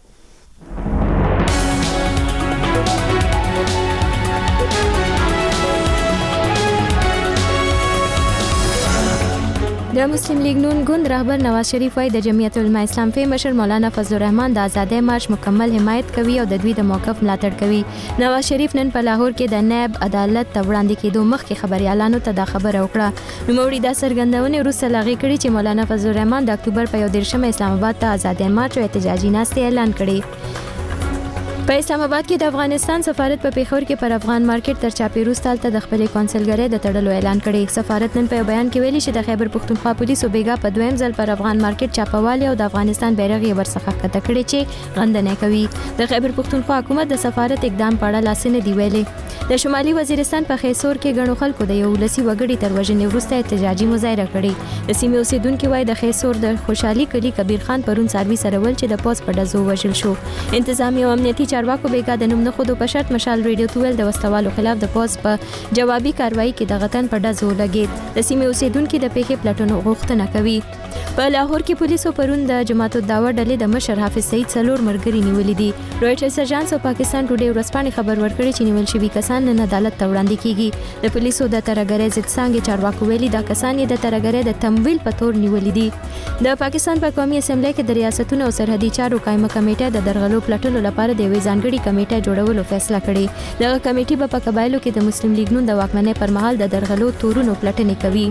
د مسلم لیگ نون ګوند رهبر نواز شریف وايي د جمعیت العلماء اسلام فی مشر مولانا فضل الرحمن د آزادۍ مارچ مکمل حمایت کوي او د دوی د موقف ملاتړ کوي. نواز شریف نن په لاهور کې د نائب عدالت ته وړاندې کېدو مخکې خبريالانو ته دا خبره وکړه. نوموړي دا څرګندونه وروسته لاغي کړي چې مولانا فضل الرحمن د اکتوبر په یو دیرشمه اسلام آباد ته آزادۍ مارچ او احتجاجي ناستې اعلان کړي. په اسلام آباد کې د افغانستان سفارت په پیښور کې پر افغان مارکیټ تر چاپیروس تال ته د خپلې کونسلګرۍ د تړلو اعلان کړي. سفارت نن په بیان کې ویلي چې د خیبر پښتونخوا پولیسو بیګا په دویم ځل پر افغان مارکیټ چاپوالي او د افغانستان بیرغ یې ورڅخه ښکته کړي چې غندنه کوي. د خیبر پښتونخوا حکومت د سفارت اقدام په اړه لاسنه دی ویلي. د شمالي وزیرستان په خیسور کې غنو خلکو د یو لسی وګړي تر وژنې وروسته احتجاجي مظاهره کړې. د سیمې اوسیدونکو وایي د خیسور د خوشحالي کلی کبیر خان پرون سروي سره ول چې د پوس په ډزو وژل شو. انتظامی او امنیتي چارواکو بیګا د نوم نه خودو په شرط مشال ریډیو تویل د وسوالو خلاف د پوس په جوابي کاروایی کې د غتن په ډزو لګید. د سیمې اوسیدونکو د پیښې پلټونو غوښتنه کوي. په لاهور کې پولیسو پرون د جماعت الدعوه ډلې د مشر حافظ سعید څلور مرګري نیولې دي. رويټرز اژانس او پاکستان ټوډے ورځپاڼې خبر ورکړي چې نیول شوي کسان نن عدالت ته وړاندې کیږي. د پولیسو د ترګرې ضد څنګه چارواکو ویلي دا کسان یې د ترګرې د تمویل په تور نیولې دي. د پاکستان په قومي اسمبلی کې د ریاستونو او سرحدي چارو قائمه کمیټه د درغلو پلټلو لپاره د وی ځانګړي کمیټه جوړولو فیصله کړې. دغه کمیټه په قبایلو کې د مسلم لیگ نون د واکمنۍ پر مهال د درغلو تورونو پلټنې کوي.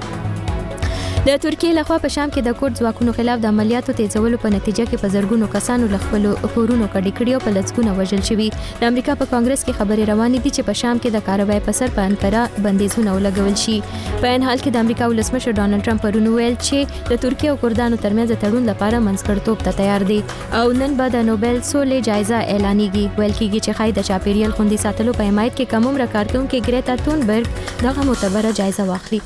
د ترکیې لخوا په شام کې د کورد ځواکونو خلاف د عملیاتو تیزولو په نتیجه کې په زرګونو کسانو له خپلو کورونو کډې کړي او په لسګونه وژل شوي. د امریکا په کانګرس کې خبرې روانې دي چې په شام کې د کاروای په سر په انقره بندیزونه ولګول شي. په ان حال کې د امریکا ولسمشر ډانلډ ټرمپ پرون ویل چې د ترکیې او کردانو ترمنځ د تړون لپاره منځګړیتوب ته تیار دي او نن به د نوبل سولې جایزه اعلانېږي. ویل کېږي چې خای د چاپیریال خوندي ساتلو په حمایت کې کم عمره کارکونکو ګریتا تونبرګ دغه معتبره جایزه واخلي.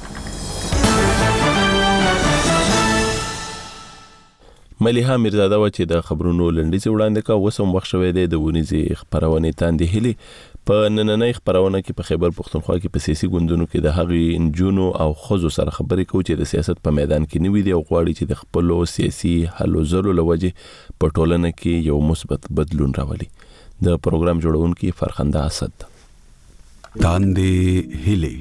مليحه مرزاده و چې د خبرونو لنډیز وړاندې کا وسم وخت شوې ده د ونیزي خبرونه تاندې هلي په نننۍ خبرونه کې په خیبر پښتونخوا کې په سیاسي ګوندونو کې د هغې انجونو او خزو سره خبرې کوي چې د سیاست په میدان کې نیوي دي او غواړي چې د خپل سیاسي حل زرو لوجه په ټولنه کې یو مثبت بدلون راولي. د پروګرام جوړونکي فرخنده اسد. تاندې هلي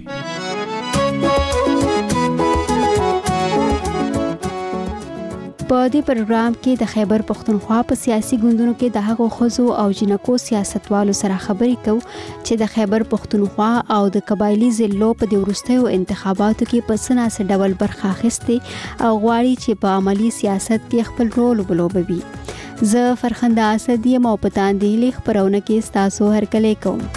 په دې پروګرام کې د خیبر پښتونخوا په سیاسي ګوندونو کې د هغو خزو او جنکو سیاستوالو سره خبرې کوي چې د خیبر پښتونخوا او د قبایلی ضلعو په د وروستیو انتخاباتو کې په سناسه ډول برخه اخیستي او غواړي چې په عملی سیاست کې خپل رول ولوبوي. زه فرخنده اسد یم او په تاندې هلي خبرونه کې ستاسو هرکلی کوم.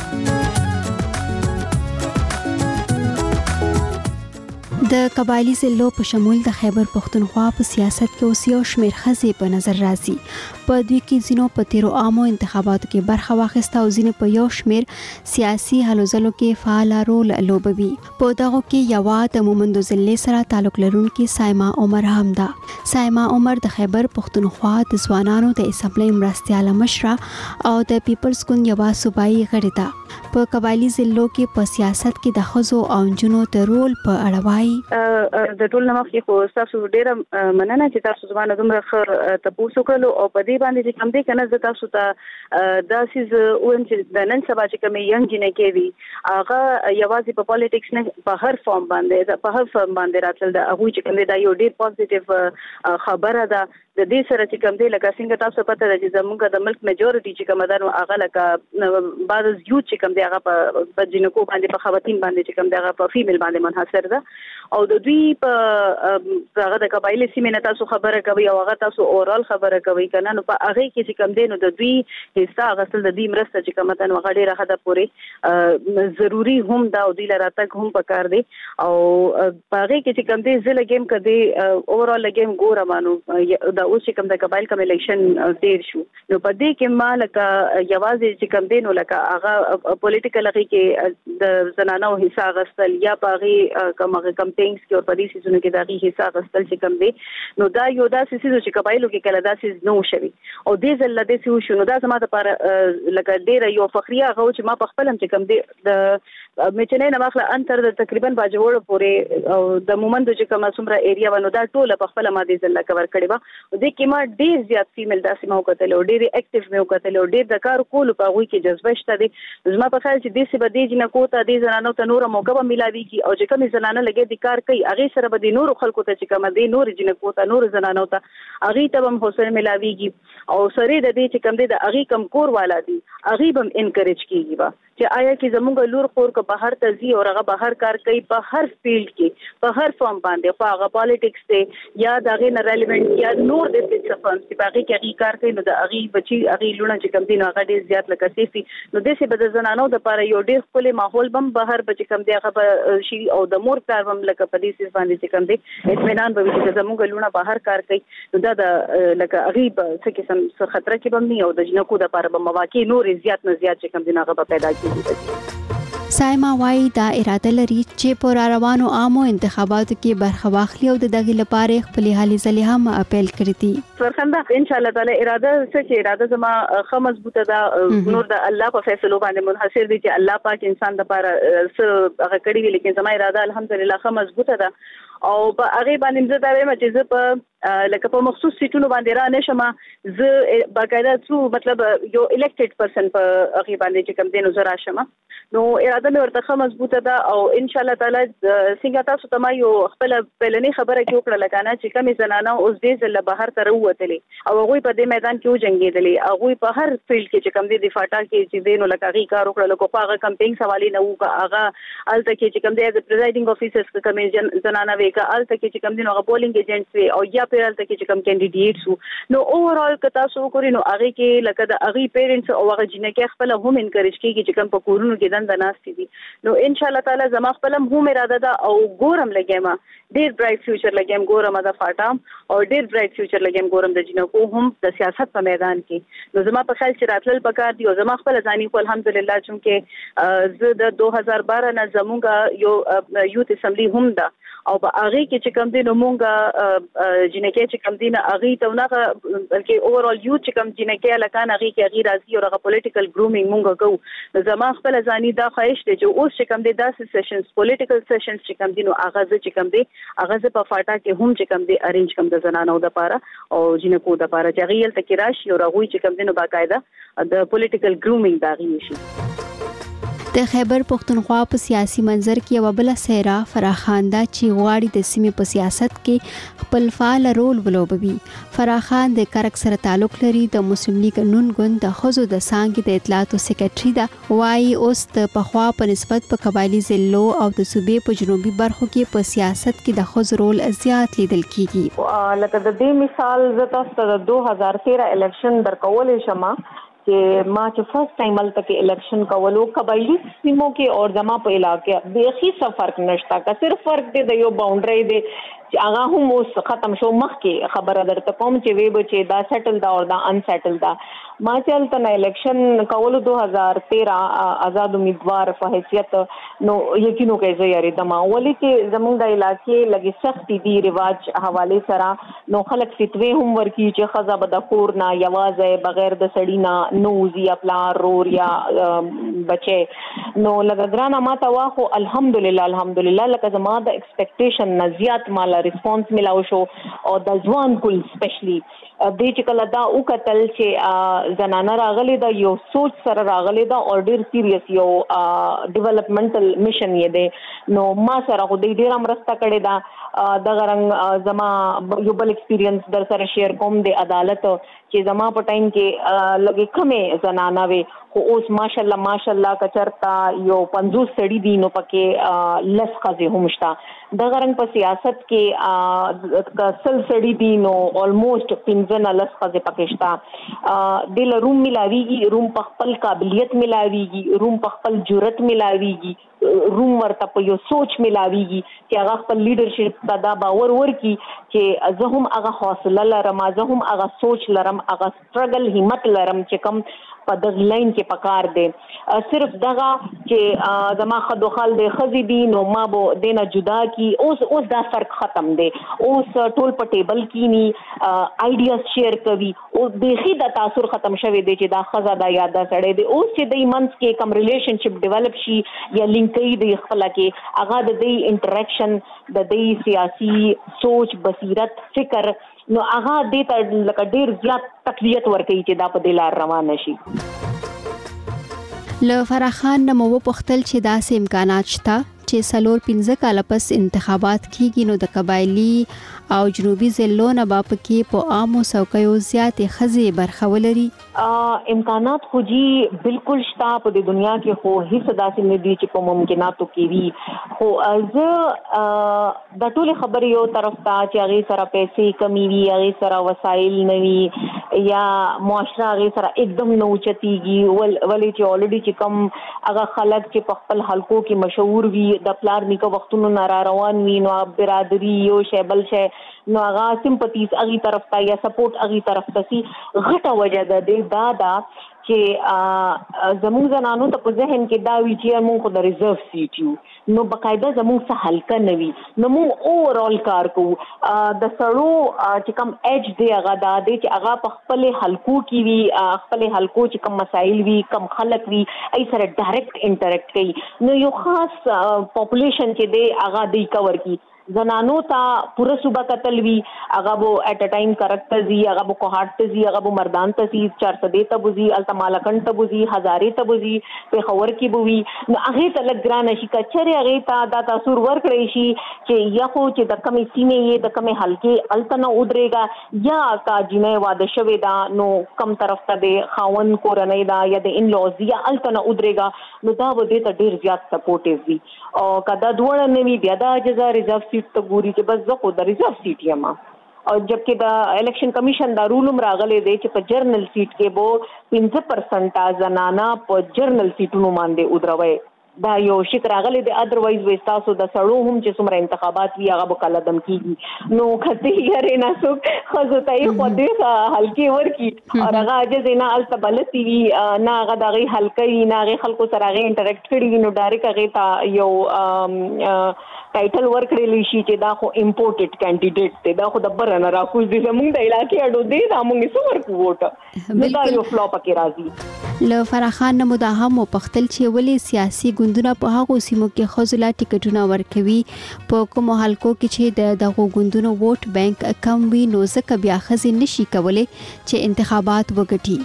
د قبایلی ضلعو په شمول د خیبر پښتونخوا په سیاست کې اوس یو شمېر ښځې په نظر راځي. په دوی کې ځینو په تیرو عامو انتخاباتو کې برخه واخیسته او ځینې په یو شمېر سیاسي هلو ځلو کې فعال رول لوبوي. په دغو کې یوه د مومندو ضلعې سره تعلق لرونکي سایما عمر هم ده. سایما عمر د خیبر پښتونخوا د ځوانانو د اسمبلی مرستیاله مشره او د پیپلز ګوند یوه صوبایي غړې ده. په قبایلی ضلعو کې په سیاست کې د ښځو او نجونو د رول په اړه وایي د ټول نمخ کې خو تاسو ډیره مننه چې تاسو زمانه دومره خر تاسو کولو او په دې باندې چې کوم دې کنه زه تاسو ته دا سیز اون چې د نن سبا چې کوم ینګ جنې کې وی هغه یوازې په پالیټکس نه په هر فارم باندې په هر فارم باندې راتل دا هغه چې کوم دا یو ډیر پوزټیو خبره ده د دې سره چې کوم دی لکه څنګه تاسو پته ده چې زموږ د ملک میجورټي چې کوم ده نو هغه لکه بعض یو چې کوم دی هغه په جنکو باندې په خواتین باندې چې کوم دی هغه په فیمیل باندې منحصر ده او د دوی په هغه د قبایلی سیمه نه تاسو خبره کوي او هغه تاسو اورال خبره کوي کنه نو په هغه کې چې کوم دی نو د دوی حصہ غسل د دې مرسته چې کوم ته نو هغه ډیره حدا پورې ضروری هم دا او دی لراتک هم پکار دی او په هغه کې چې کوم دی زله گیم کدي اورال گیم ګوره مانو دا اوس چې کوم د قبایل کوم الیکشن تیر شو نو په دې کې ما لکه یوازې چې کوم دی نو لکه هغه پولیټیکل هغه کې د زنانو حصہ غسل یا پاغي کوم کمپینز کې او په دې سيزونو کې دغه حصہ غسل چې کوم دی نو دا یو داسې سيزو چې قبایلو کې کله داسې نو شوي او دې ځل د سيو شو نو دا زما لپاره لکه ډیره یو فخریه غو چې ما په خپل هم چې کوم دی د میچنې نه مخله انتر د تقریبا باجوړ پورې او د مومند چې کومه څومره ایریا ونه دا ټوله په خپل ما دې ځل کور کړی و د کې ما ډیر زیات فیمیل داسې مو کتل او ډیر اکټیو مو کتل او ډیر د کار کول په غوي کې جذبه شته دي زما په خیال چې دې څه بده جن کوته دې زنانو ته نور موقع به ملاوي کی او چې کوم زنانه لګي د کار کوي هغه سره به د نور خلکو ته چې کوم دې نور جن کوته نور زنانو ته هغه ته هم حوصله ملاويږي او سره د دې چې کوم دې د هغه کم کور والا دي هغه هم انکریج کیږي با چې آیا کې زموږ لور خور کو بهر تزي او هغه بهر کار کوي په هر فیلډ کې په هر فارم باندې خو هغه پالیټکس ته یا دغه نه ریلیونټ یا نور د څه فارم چې باقي کې هغه کار کوي نو د هغه بچي هغه لونه چې کم دي نو هغه ډیر زیات لکه سیفي نو د څه بد زنانو د لپاره یو ډیر خپل ماحول بم بهر بچي کم دی هغه شي او د مور کار بم لکه په دې څه باندې چې کم دي اطمینان به چې زموږ لونه بهر کار کوي نو دا د لکه هغه څه قسم څه خطر کې بم نه او د جنکو د لپاره به مواقع نور زیات نه زیات چې کم دي هغه پیدا کیږي سایما وايي دا اراده لري چې په روانو عامو انتخاباتو کې برخه واخلي او د دغه لپاره خپل حالي ځلې هم اپیل کړی دي. فرخنده ان شاء الله تعالی اراده څه چې اراده زما خه مضبوطه ده نور د الله په فیصلو باندې منحصر دي چې الله پاک انسان د لپاره څه هغه کړی وي لیکن زما اراده الحمدلله خه مضبوطه ده او په هغه باندې زه دا وایم چې زه په لکه په مخصوص سیټونو باندې را نشم زه باقاعده څو مطلب یو الیکټډ پرسن په هغه باندې چې کوم دینو زرا شم نو اراده مې ورته خه مضبوطه ده او ان شاء الله تعالی څنګه تاسو ته ما یو خپل پلنې خبره کې وکړه لکانه چې کومې زنانه اوس دې ځل بهر ته وروتلې او هغه په دې میدان کې وجنګېدلې هغه په هر فیلډ کې چې کوم دې د فاټا کې چې دینو لکه هغه کار وکړل کوو هغه کمپینګ سوالي نه وکړه هغه الته کې چې کوم دې د پریزایډینګ افیسرز کې کومې زنانه وکړه الته کې چې کوم دې نو پولینګ ایجنټس وي او یا په الته کې چې کوم کینډیډیټس نو اوورال که تاسو وګورئ نو هغه کې لکه د هغه پیرنټس او هغه جنکه خپل هم انکریج کیږي چې کوم په کورونو کې دند ناشتي دي نو ان شاء الله تعالی زما خپل هم اراده ده او ګورم لګیما ډیر برایټ فیوچر لګیم ګورم د فاټام او ډیر برایټ فیوچر لګیم ګورم د جنکو هم د سیاست په میدان کې نو زما په خیال چې راتلل پکار دی او زما خپل ځاني خو الحمدلله چې زه د دوه هزار بارہ نه زموږه یو یوت اسمبلی هم ده او په هغه کې چې کوم دینو مونږه جنکه چې کوم دینه هغه ته نه بلکې اوورال یو چې کوم جنکه لکان هغه کې هغه راځي او هغه پولیټیکل ګرومینګ مونږه کوو زما خپل ځاني دا خواهش دی چې اوس چې کوم دي داسې سیشنز پولیټیکل سیشنز چې کوم دینو هغه چې کوم دي هغه په فاټا کې هم چې کوم دي ارینج کوم د زنانو د لپاره او جنکو د لپاره چې هغه تل کې راشي او هغه چې کوم دینو باقاعده د پولیټیکل ګرومینګ دا غي شي. د خیبر پختونخوا په سیاسي منظر کې یو بل سیرا فراخان دا چې غواړي د سیمې په سیاست کې خپل فعال رول ولوبوي. فراخان د کرک سره تعلق لري د مسلم لیگ نون ګوند د خزو د سانګ د اطلاعاتو سیکریټري دا وايي اوس د پخوا په نسبت په قبایلی ضلعو او د صوبې په جنوبي برخو کې په سیاست کې د خزو رول زیات لیدل کیږي. لکه د دې مثال زه تاسو ته د دوه هزار تیرہ الیکشن درکولې شمه چې ما چې فرست ټایم الته کې الیکشن کولو قبایلی سیمو کې اور زما په علاقې بیخي څه فرق نشته که صرف فرق دی د یو باونډري دی چې هغه هم اوس ختم شو مخکې خبره درته کوم چې وی به چې دا سیټل دا او دا ان سیټل دا ما چې الته نه الیکشن کولو دوه هزار تیرہ آزاد امیدوار په حیثیت نو یقینو کې زه یاري دما ولې چې زمونږ د علاقې لګي سختي دي رواج حواله سره نو خلک فتوی هم ورکی چې خزا به د کور نه یوازې بغیر د سړی نه نوزي خپل رور یا بچي نو لکه ګرانه ماته واخو الحمدلله الحمدلله لکه زما د ایکسپیکټیشن نه زیات مال ریسپانس ملاو شو او د ځوان کل سپیشلی د چې کله دا او قتل چې زنانه راغلي دا یو سوچ سره راغلي دا اور ډیر سیریس یو ډیولپمنټل میشن یې دی نو ما سره خو دې ډیر مرسته کړې ده د غرنګ زما یو بل ایکسپیرینس در سره شیر کوم د عدالت چې زما په ټایم کې لګې کمې زنانه وي خو اوس ماشاءالله ماشاءالله کچرتا یو پنځوس سړي دي نو پکې لس ښځې هم شته د غرنګ په سیاست کې سل سړي دي نو آلموسټ پنځه نه لس ښځې پکې شته د روم ملاویږي روم په خپل قابلیت ملاویږي روم په خپل جرأت ملاویږي روم ورته په یو سوچ ملاویږي چې هغه خپل لیډرشپ ته دا باور ورکړي چې زه هم هغه حوصله لرم زه هم هغه سوچ لرم هغه سټرګل همت لرم چې کوم په دغه لاین کې پکار دی صرف دغه چې زما خدو خال د خزي دي نو ما به دینه جدا کی اوس اوس دا فرق ختم دی اوس ټول په ټیبل کې ني آیډیاز شیر کوي او بهخي د تاثیر ختم شوی دی چې دا خزا دا یاد سړی دی اوس چې د ایمنس کې کوم ریلیشنشپ ډیولپ شي یا لینکې دی خپل کې هغه د دې انټریکشن د دې سیاسي سوچ بصیرت فکر نو هغه دې ته لکه ډیر زیات تقویت ورکوي چې دا په دلار روان شي له فراخان نو وپختل چې داسې امکانات شته چې سلور پنځه کال پس انتخابات کیږي نو د قبایلی او جنوبي ضلعو نه با پکې په عامو څوکیو زیاتې ښځې برخه ولري امکانات خو جی بالکل شته په د دنیا کې خو هیڅ داسې نه دي چې په ممکناتو کې وي خو زه د ټول خبرې یو طرف ته چې هغه سره پیسې کمی وي هغه سره وسایل نه وي یا معاشره هغه سره एकदम نو چتیږي ول ولې چې اولریډي چې کم هغه خلک چې په خپل حلقو کې مشهور وي د پلار نیکه وختونو نه را روان وي نو برادری یو شیبل شي نو هغه سمپتیز اغي طرف ته یا سپورټ اغي طرف ته سي غټه وجه ده دا دا چې زموږ زنانو ته په ذهن کې دا وی چې موږ خو د ریزرو سیټ یو نو بقاعده زموږ څه حلقه نوي نو موږ اوورال کار کوو د سړو چې کوم ایج دی هغه دا دی چې هغه په خپل حلقو کې وي خپل حلقو چې کوم مسایل وي کم خلک وي ای سره ډایرکټ انټریکټ کوي نو یو خاص پاپولیشن چې دی هغه دی کور کی زنانو ته پوره صوبه قتل وی هغه بو اټ ا ټایم کریکټ زی هغه بو کوهارت ته زی هغه بو مردان ته زی چار سدې ته بوزي التمالکن ته بوزي هزارې ته بوزي په خور کې بووي نو هغه ته لګران شي کچره هغه ته دا تاثیر ور کړی شي چې یا خو چې د کمی سینې یې د کمی حلقې التنه ودرېګا یا کا جنې واده شوی دا نو کم طرف ته د خاون کورنۍ دا یا د ان لوز یا التنه ودرېګا نو دا و دې ته ډیر زیات سپورټیو وي او کدا دوړ نه وی بیا دا جزا ریزرو ته ګوري چې بس زه خو د ریزرو سیټ یم او جبکې د الیکشن کمیشن دا رولم راغلی دی چې په جرنل سیټ کې بو پنځه پرسنټ زنانا په جرنل سیټونو باندې ودروي دا یو شک راغلی دی ادروایز وستاسو د سړو هم چې څومره انتخابات وی هغه به کلدم کیږي نو کته یې نه سو خو ته یې خو دې حلقې ورکی او هغه اجازه نه التبلتی وی نه هغه دغه حلقې نه هغه خلکو سره هغه انټریکټ کړي نو ډایرکټ هغه تا یو ټایټل ورکړلی شي چې دا خو امپورټډ کینډیډیټ دی دا خو د برنه راکوز دي زموږ د علاقې اډو دی دا موږ څو ورکو ووټ نو دا یو فلوپ کې راځي له فراخان نمو دا هم پختل چې ولې سیاسي ګوندونه په هغه سیمو کې خزلا ټیکټونه ورکوي په کوم حلقو کې چې د دغه ګوندونو ووټ بانک کم وي نو ځکه بیا خزي نشي کولای چې انتخابات وګټي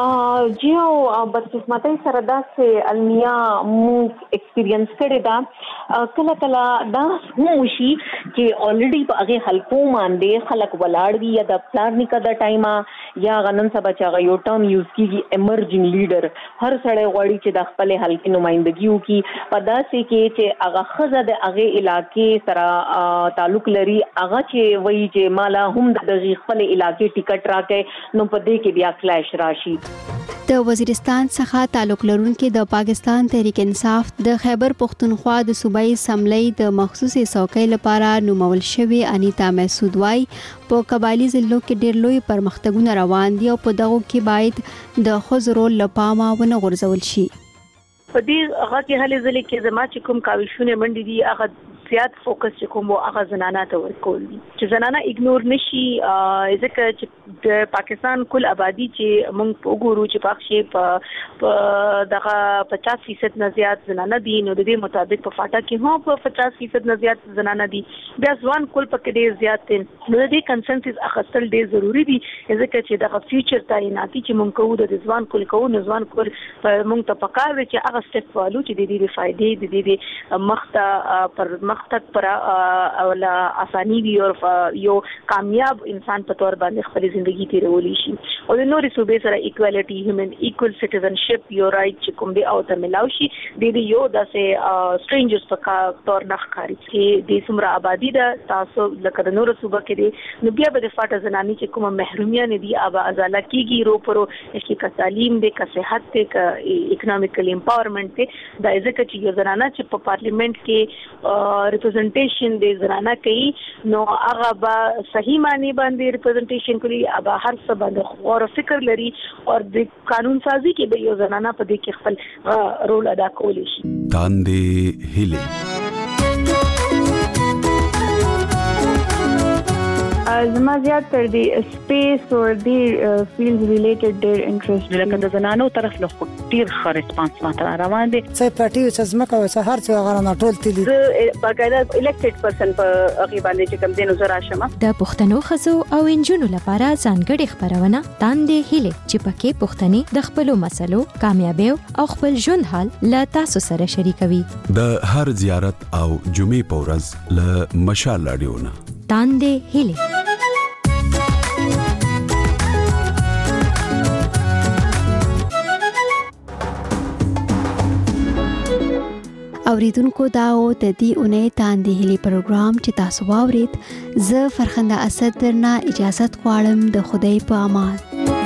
جی او بدقسمتۍ سره داسې المیه موږ ایکسپیرینس کړی دا کله کله دا هم شي چې اولریډي په هغه حلقو باندې خلک ولاړ وي یا د پلان نیکه د ټایما یا غنن سبا چې یو ټرم یوز کیږي ایمرجنګ لیډر هر سړی غواړي چې د خپل حلقې نمائندګي وکړي په داسې کې چې هغه خزه د هغه علاقې سره تعلق لري هغه چې وایي چې مالا هم د خپل علاقې ټیکټ راکې نو په دې کې بیا کلیش راشي د وزیرستان څخه تعلق لرونکي د پاکستان تحریک انصاف د خیبر پختونخوا د صوبایي اسمبلی د مخصوصي څوکۍ لپاره نومول شوی انیتا مسعود وايي په قبایلی ضلعو کې ډېر لوی پرمختګونه روان دي او په دغه کې باید د ښځو رول له پامه ونه غورځول شي په دې هغه کې هلې ځلې کې زما چې کوم کاوشونه منډي دي هغه زیات فوکس کوم هغه زنانه ته ورکول چې زنانه اګنور نشي ځکه چې د پاکستان کل آبادی چې موږ وګورو چې پاکشي په دغه پچاس فیصد نه زیات زنانه دي نو د دې مطابق په فاټا کې هم په پچاس فیصد نه زیات زنانه دي بیا ځوان کل پکې ډیر زیات دي نو د دې کنسنسس اخیستل ډیر ضروری دي ځکه چې دغه فیوچر تعیناتي چې موږ کوو د ځوان کل کوو نو ځوان کل موږ ته پکار دی چې هغه سټپ والو چې د دې فائدې د دې مخته پر مخته پر او لا اساني وي او یو کامیاب انسان په تور باندې خپل ژوندۍ تیرولې شي او د نورې صوبې سره ایکوالټي هیومن ایکوال سټیزنشپ یو رائټ چې کوم دی او ته ملاوي شي د دې یو داسې سټرینجرز په تور نه ښکاري چې د سمرا آبادی دا تاسو لکه د نورو صوبه کې دی نو بیا به د فاټه زنانی چې کومه محرومیت دي ابا ازاله کیږي رو پرو چې کا تعلیم دی کا صحت دی کا اکونومیکل امپاورمنت دی دا ځکه چې یو زنانه چې په پارلیمنت کې ریپرزنټیشن دی زنانه کوي نو هغه به صحیح معنی باندې ریپرزنټیشن کوي ابا هر څه باندې غور فکر لري او د قانون سازي کې به یو زنانه په دې کې خپل رول ادا کولی شي تاندې هیله زما زیات تر دی سپیس او دی فیلډ ریلیټډ ډیر انټرست لکه د زنانو طرف له ډیر ښه ریسپانس ماته روان دي څه پټي چې زمکه او څه هر څه غره نه ټول تللی باقاعده الیکټډ پرسن په هغه باندې چې کوم دینو زرا شمه د پښتنو خزو او انجونو لپاره ځانګړي خبرونه تاندې هیله چې پکې پښتني د خپل مسلو کامیابی او خپل ژوند حال لا تاسو سره شریکوي د هر زیارت او جمعې په ورځ له مشال رادیونا تاندې هیله اوریدونکو دا او د دې اونۍ تاندې هلي پروګرام چې تاسو واورید زه فرخنده اسد درنه اجازت غواړم د خدای په امان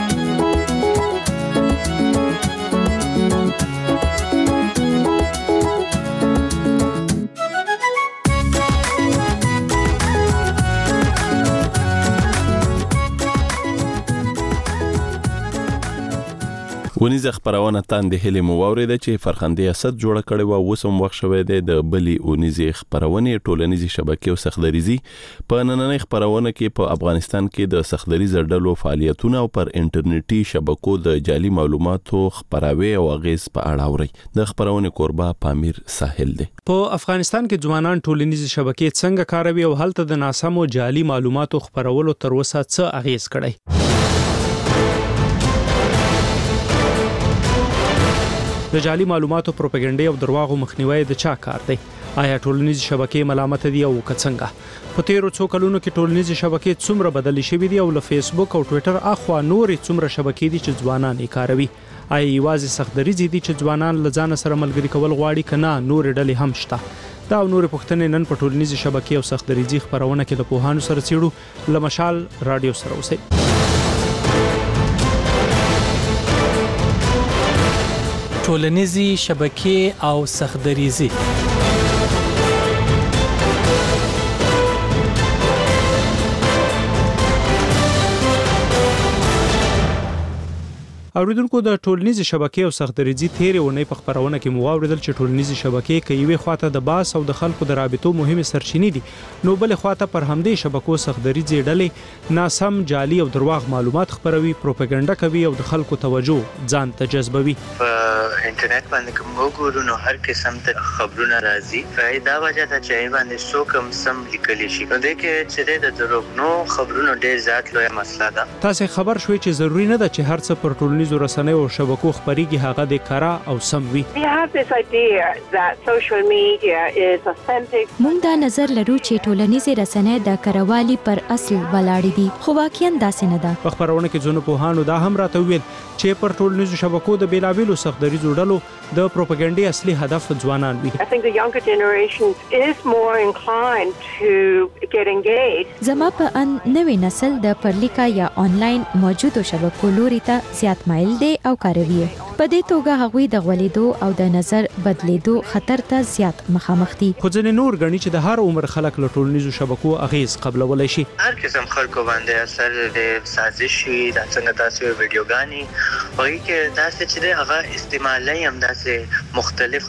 ونیزه خبرونه تاندې هلي مو واورید چې فرخنده اسد جوړ کړي و وسم وخت شوې ده د بلی ونیزه خبرونه ټولنیزي شبکې او سخدریزي په نننۍ خبرونه کې په افغانستان کې د سخدریزي ډلو فعالیتونه او پر انټرنیټي شبکو د جعلي معلوماتو خبراوي او غیز په اړه اوري د خبرونه قربا پامیر ساحل ده په افغانستان کې ځوانان ټولنیزي شبکې څنګه کاروي او هلته د ناسمو جعلي معلوماتو خبرولو تر اوسه څه اغیز کړي د جعلي معلوماتو پروپاګاندا او درواغو مخنیوي د چا کار دی آیا ټولنیزي شبکې ملامت دي او کڅنګه په تیرو څو کلونو کې ټولنیزي شبکې څومره بدلې شوې دي او له فیسبوک او ټوئیټر اخوا نورې څومره شبکې دي چې ځوانان یې کاروي آیا یوازې سختدریزي دي چې ځوانان لزان سره ملګری کول غواړي کنه نورې ډلې هم شته دا نورې پښتنې نن په ټولنیزي شبکې او سختدریزي خبرونه کې د پوهانو سره چیړو لمشال رادیو سره اوسئ ټولنیزي شبکې او سختدریزي اوریدونکو د ټولنیزي شبکې او سختدریزي تیرې ونې په خبرونه کې مو اوریدل چې ټولنیزي شبکې کې یوې خواته د باس او د خلکو د رابطو مهمه سرچینې دي نو بل خواته پر همدې شبکو سختدریزي ډلې ناسم جعلي او درواغ معلومات خبروي پروپاګاندا کوي او د خلکو توجه ځان ته جذبوي په انټرنیټ باندې کوم وګورو هر قسم ته خبرونه راځي فائدہ وجه ته چې باندې سو کم سم لیکل شي نو د کې چې د دروغ نو خبرونو ډیر ذات لوی مسله ده تاسو خبر شوي چې ضروری نه ده چې هر څه پر ټولنیزو رسنیو او شبکو خبريږي هغه د کارا او سم وي مونږ دا نظر لرو چې ټولنیزې رسنۍ د کاروالي پر اصل ولاړې دي خو واقعا داسې نه ده په خبرونه کې ځینو پوهانو دا هم راته ویل چې پر ټولنیزو شبکو د بیلابیلو سختدریزو ډلو د پروپاګاندا اصلي هدف ځوانان وي I think the younger generation is more inclined to get engaged زما په ان نوې نسل د پرلیکا یا آنلاین موجودو شبکو لوري ته زیات مایل دی او کاروي په دې توګه هغوی د غولیدو او د نظر بدلیدو خطر ته زیات مخامخ دي خو ځینې نور غني چې د هر عمر خلک له ټولنیزو شبکو اغیز قبلولای شي هر قسم خلکو باندې اثر د سازشي د څنګه تاسو ویډیوګانی او کې تاسو چې هغه استعمالي هم داسې مختلف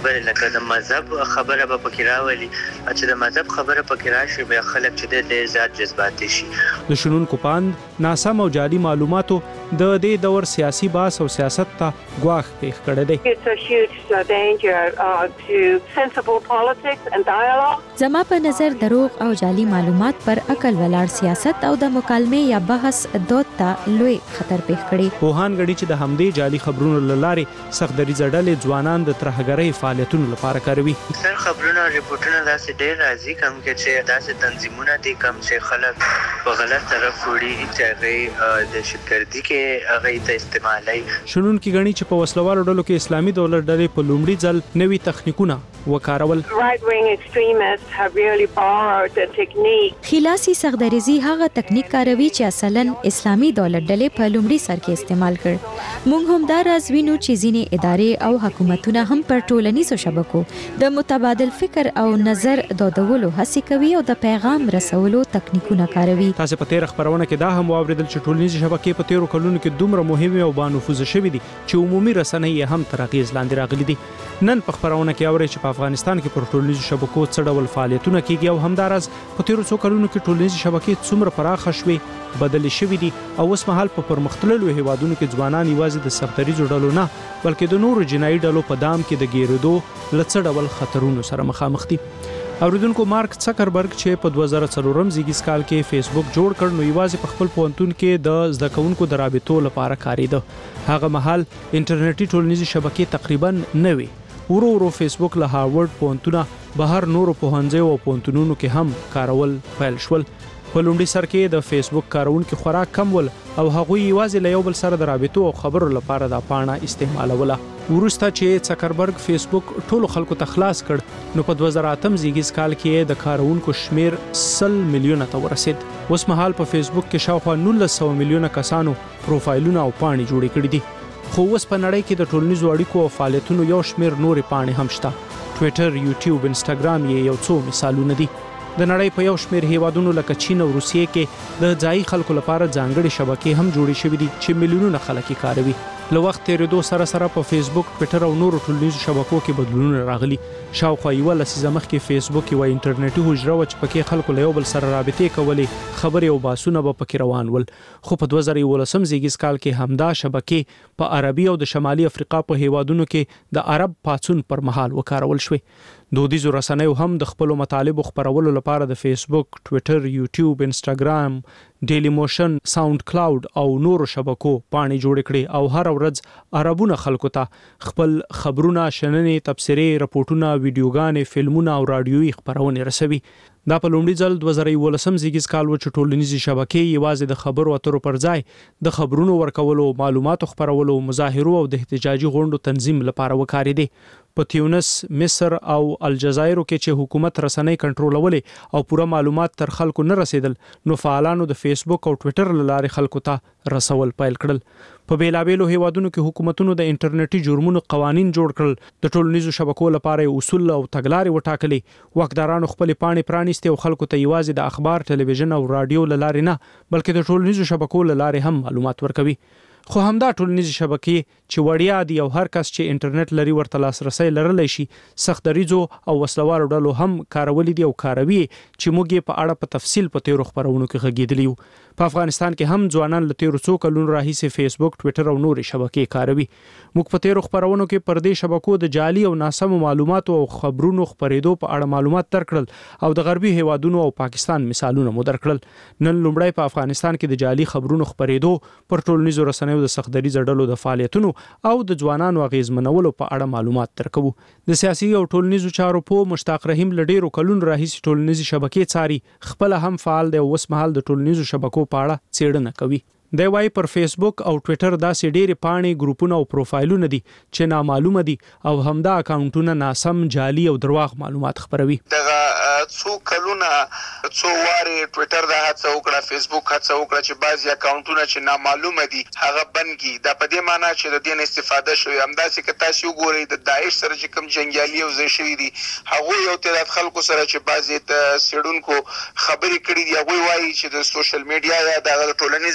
بل لکه د مذهب خبره به پکې راولي چې د مذهب خبره پکې راشي بیا خلک چې د ذات جذباتي شي. د شنونکو پاند ناسم او جعلي معلوماتو د دې دور سیاسي باس او سیاست ته ګواښ پیښ کړی دی. It's a huge danger uh, to sensible politics and dialogue. زما په نظر دروغ او جعلي معلومات پر عقل ولاړ سیاست او د مکالمې یا بحث دود ته لوی خطر پیښ کړي. پوهان غړي چې د همدې جعلي خبرونو لارې سختدریځه ډلې ځوانان د ترهګرۍ فعالیتونو لپاره کاروي. سر خبرونه ریپورتونه داسې ډېر راځي کوم کې چې داسې تنظیمونه دي کوم چې خلک په غلط طرف وړي چې هغه د شکردي کې هغه ته استعمالي. شنونکي غړي چې په وسلوالو ډلو کې اسلامي دولت ډلې په لومړي ځل نوي تخنیکونه وکارول. Right wing extremists have really borrowed the technique. خلاصي سختدریزي هغه تکنیک کاروي چې اصلاً اسلامي دولت ډلې په لومړي سر کې استعمال کړ. موږ هم دا راز وینو چې ځینې ادارې او حکومتونه هم پر ټولنیزو شبکو د متبادل فکر او نظر دودولو هڅه کوي او د پیغام رسولو تکنیکونه کاروي. تاسو په تیر خبرونه کې دا هم واوریدل چې ټولنیزې شبکې په تیرو کلونو کې دومره مهمه او بانفوذ شوې دي چې عمومي رسنۍ هم تر اغیز لاندې راغلي دي. نن په خبرونه کې اوري چې په افغانستان کې پر ټولنیزو شبکو څه ډول فعالیتونه کیږي او همدارس په تیرو څو کلونو کې ټولنیزې شبکې څومره پراخه شوې بدلې شوې دي او اوس مهال په پرمختللو هیوادونو کې ځوانان یوازې د سختدریزو ډلو نه بلکې د نورو جنایي ډلو په دام کې د ګیرېدو له څه ډول خطرونو سره مخامخ دي. اوریدونکو مارک زکربرګ چې په دوه زره څلورم زیږیز کال کې فیسبوک جوړ کړ نو یوازې په خپل پوهنتون کې د زده کوونکو د رابطو لپاره کاریده. هغه مهال انټرنیټي ټولنیزې شبکې تقریبا نه وي. ورو ورو فیسبوک له هاروارد پوهنتونه بهر نورو پوهنځیو او پوهنتونونو کې هم کارول پیل شول. په لومړي سر کې د فیسبوک کارونکو خوراک کم ول او هغوی یوازې له یو بل سره د رابطو او خبرو لپاره د پاڼه استعمالوله. وروسته چې زکربرګ فیسبوک ټولو خلکو ته خلاص کړ نو په دوه زره اتم زیږیز کال کې د کارونکو شمیر سل میلیونه ته ورسید. اوس مهال په فیسبوک کې شاوخوا نولس سوه میلیونه کسانو پروفایلونه او پاڼې جوړې کړې دي. خو اوس په نړۍ کې د ټولنیزو اړیکو او فعالیتونو یو شمیر نورې پاڼې هم شته. ټویټر، یوټیوب، انسټاګرام یې یو څو مثالونه دي. د نړۍ په یو شمیر هیوادونو لکه چین او روسیې کې د ځایي خلکو لپاره ځانګړي شبکې هم جوړې شوې دي چې میلیونونه خلک یې کاروي. له وخت تیریدو سره سره په فیسبوک، ټویټر او نورو ټولنیزو شبکو کې بدلونونه راغلي. شاوخوا یوه لسیزه مخکې فیسبوک یوه انټرنیټي حجره وه چې پکې خلکو له یو بل سره رابطې کولې، خبرې او بحثونه به پکې روان ول. خو په دوه زره یولسم زیږیز کال کې همدا شبکې په عربي او د شمالي افریقا په هیوادونو کې د عرب پاڅون پر مهال وکارول شوې. دودیزو رسنیو هم د خپلو مطالبو خپرولو لپاره د فیسبوک، ټویټر، یوټیوب، انسټاګرام، ډیلی موشن، ساوند کلاود او نورو شبکو پاڼې جوړې کړې او هر ورځ عربونه خلکو ته خپل خبرونه، شننې، تبصرې، رپورټونه، ویډیوګانې، فلمونه او رادیويي خبرونه رسوي. دا په لومړي ځل دوه زره یولسم زیږیز کال و چې ټولنیزې شبکې یوازې د خبرو اترو پر ځای د خبرونو ورکولو، معلوماتو خپرولو، مظاهرو او د احتجاجي غونډو تنظیم لپاره وکارېدې. په تیونس، مصر او الجزایر کې چې حکومت رسنۍ کنټرولولې او پوره معلومات تر خلکو نه رسیدل نو فعالانو د فیسبوک او ټویټر له لارې خلکو ته رسول پیل کړل. په بیلابیلو هیوادونو کې حکومتونو د انټرنیټي جرمونو قوانین جوړ کړل. د ټولنیزو شبکو لپاره اصول او تګلارې وټاکلې. واکدارانو خپل پاڼې پرانیستې او خلکو ته یوازې د اخبار، ټلویزیون او رادیو له لارې نه بلکې د ټولنیزو شبکو له لارې هم معلومات ورکوي. خو همدا ټولنیزې شبکې چې وړیا دي او هر کس چې انټرنیټ لري ورته لاسرسی لرلی شي، سختدریځو او وسلوالو ډلو هم کارولي دي او کاروي چې موږ یې په اړه په تفصیل په تیرو خبرونو کې غږېدلي یو. په افغانستان کې هم ځوانان له تیرو څو کلونو راهیسې فیسبوک، ټویټر او نورې شبکې کاروي. موږ په تیرو خبرونو کې پر دې شبکو د جعلي او ناسمو معلوماتو او خبرونو خپرېدو په اړه معلومات درکړل او د غربي هیوادونو او پاکستان مثالونه مو درکړل. نن لومړی په افغانستان کې د جعلي خبرونو خپرېدو، پر ټولنیزو رسنیو د سختدریځه ډلو د فعالیتونو او د ځوانانو اغیزمنولو په اړه معلومات درکوو. د سیاسي او ټولنیزو چارو په مشتاق رحیم له ډیرو کلونو راهیسې ټولنیزې شبکې څاري، خپل هم فعال دی او اوس مهال د ټولنیزو شبکو په اړه څېړنه کوي. دی وايي پر فیسبوک او ټویټر داسې ډېرې پاڼې، ګروپونه او پروفایلونه دي چې نامعلومه دي او همدا اکاونټونه ناسم، جعلي او درواغ معلومات خپروي. دغه څو کلونه څو واره ټویټر دا هڅه وکړه، فیسبوک هڅه وکړه چې بعضي اکاونټونه چې نامعلومه دي هغه بند کړي. دا په دې معنی چې د دې استفاده شوی. همداسې که تاسو وګورئ د داعش سره چې کوم جنګیالي او ځای شوي دي، هغوی یو تعداد خلکو سره چې بعضې څېړونکو خبرې کړي دي، هغوی وایي چې د سوشل میډیا یا د ټولنیزو رسنیو